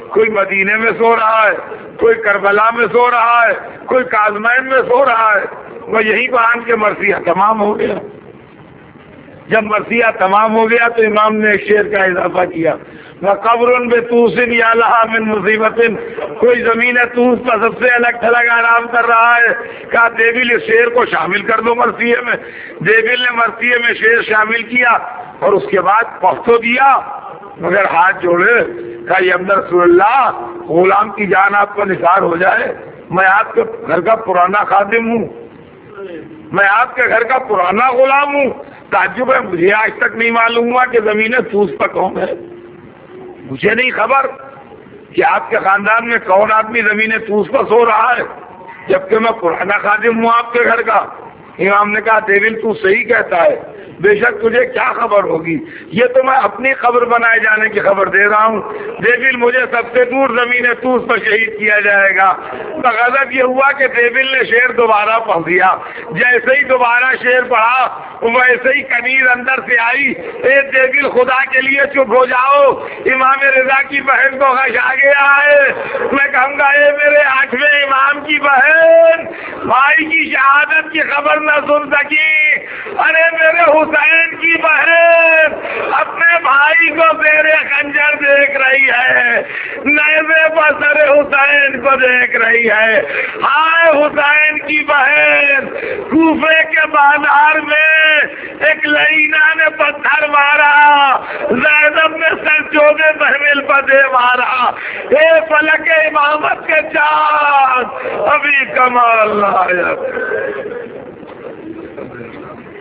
کوئی مدینے میں سو رہا ہے، کوئی کربلا میں سو رہا ہے، کوئی کاظمین میں سو رہا ہے، وہ یہی قرآن کے مرثیہ تمام ہو گیا۔ جب مرثیہ تمام ہو گیا تو امام نے ایک شعر کا اضافہ کیا، وَقَبْرٌ بِطُوسٍ يَا لَهَا مِن مُصِيبَةٍ، کوئی زمین طوس پر سب سے الگ تھلگ آرام کر رہا ہے۔ کہا دیول اس شعر کو شامل کر دو مرثیے میں۔ دیول نے مرثیے میں شعر شامل کیا اور اس کے بعد پختو دیا، مگر ہاتھ جوڑے کہا یا ابن رسول اللہ، غلام کی جان آپ کو نثار ہو جائے، میں آپ کے گھر کا پرانا خادم ہوں، میں آپ کے گھر کا پرانا غلام ہوں۔ تعجب ہے، مجھے آج تک نہیں معلوم ہوا کہ زمین طوس پر کون ہے، مجھے نہیں خبر کہ آپ کے خاندان میں کون آدمی زمین طوس پر سو رہا ہے، جبکہ میں پرانا خادم ہوں آپ کے گھر کا۔ امام نے کہا دیول تو صحیح کہتا ہے، بے شک تجھے کیا خبر ہوگی، یہ تو میں اپنی خبر بنائے جانے کی خبر دے رہا ہوں۔ دیول مجھے سب سے دور زمین طوس پر شہید کیا جائے گا۔ تو غضب یہ ہوا کہ دیول نے شعر دوبارہ پڑھ دیا۔ جیسے ہی دوبارہ شعر پڑھا ویسے ہی کنیز اندر سے آئی، اے دیول خدا کے لیے چپ ہو جاؤ، امام رضا کی بہن کو غش آ گیا ہے۔ میں کہوں گا اے میرے آٹھویں امام کی بہن، بھائی کی شہادت کی خبر نہ سن سکی، ارے میرے حسین کی بہن اپنے بھائی کو زیر خنجر دیکھ رہی ہے، نیزے پر سر حسین کو دیکھ رہی ہے۔ ہائے حسین کی بہن، کوفے کے بازار میں ایک لعینہ نے پتھر مارا، زینب نے سر چودے محمل پر دے مارا، اے فلک امامت کے چاند ابھی کمال نہ آیا۔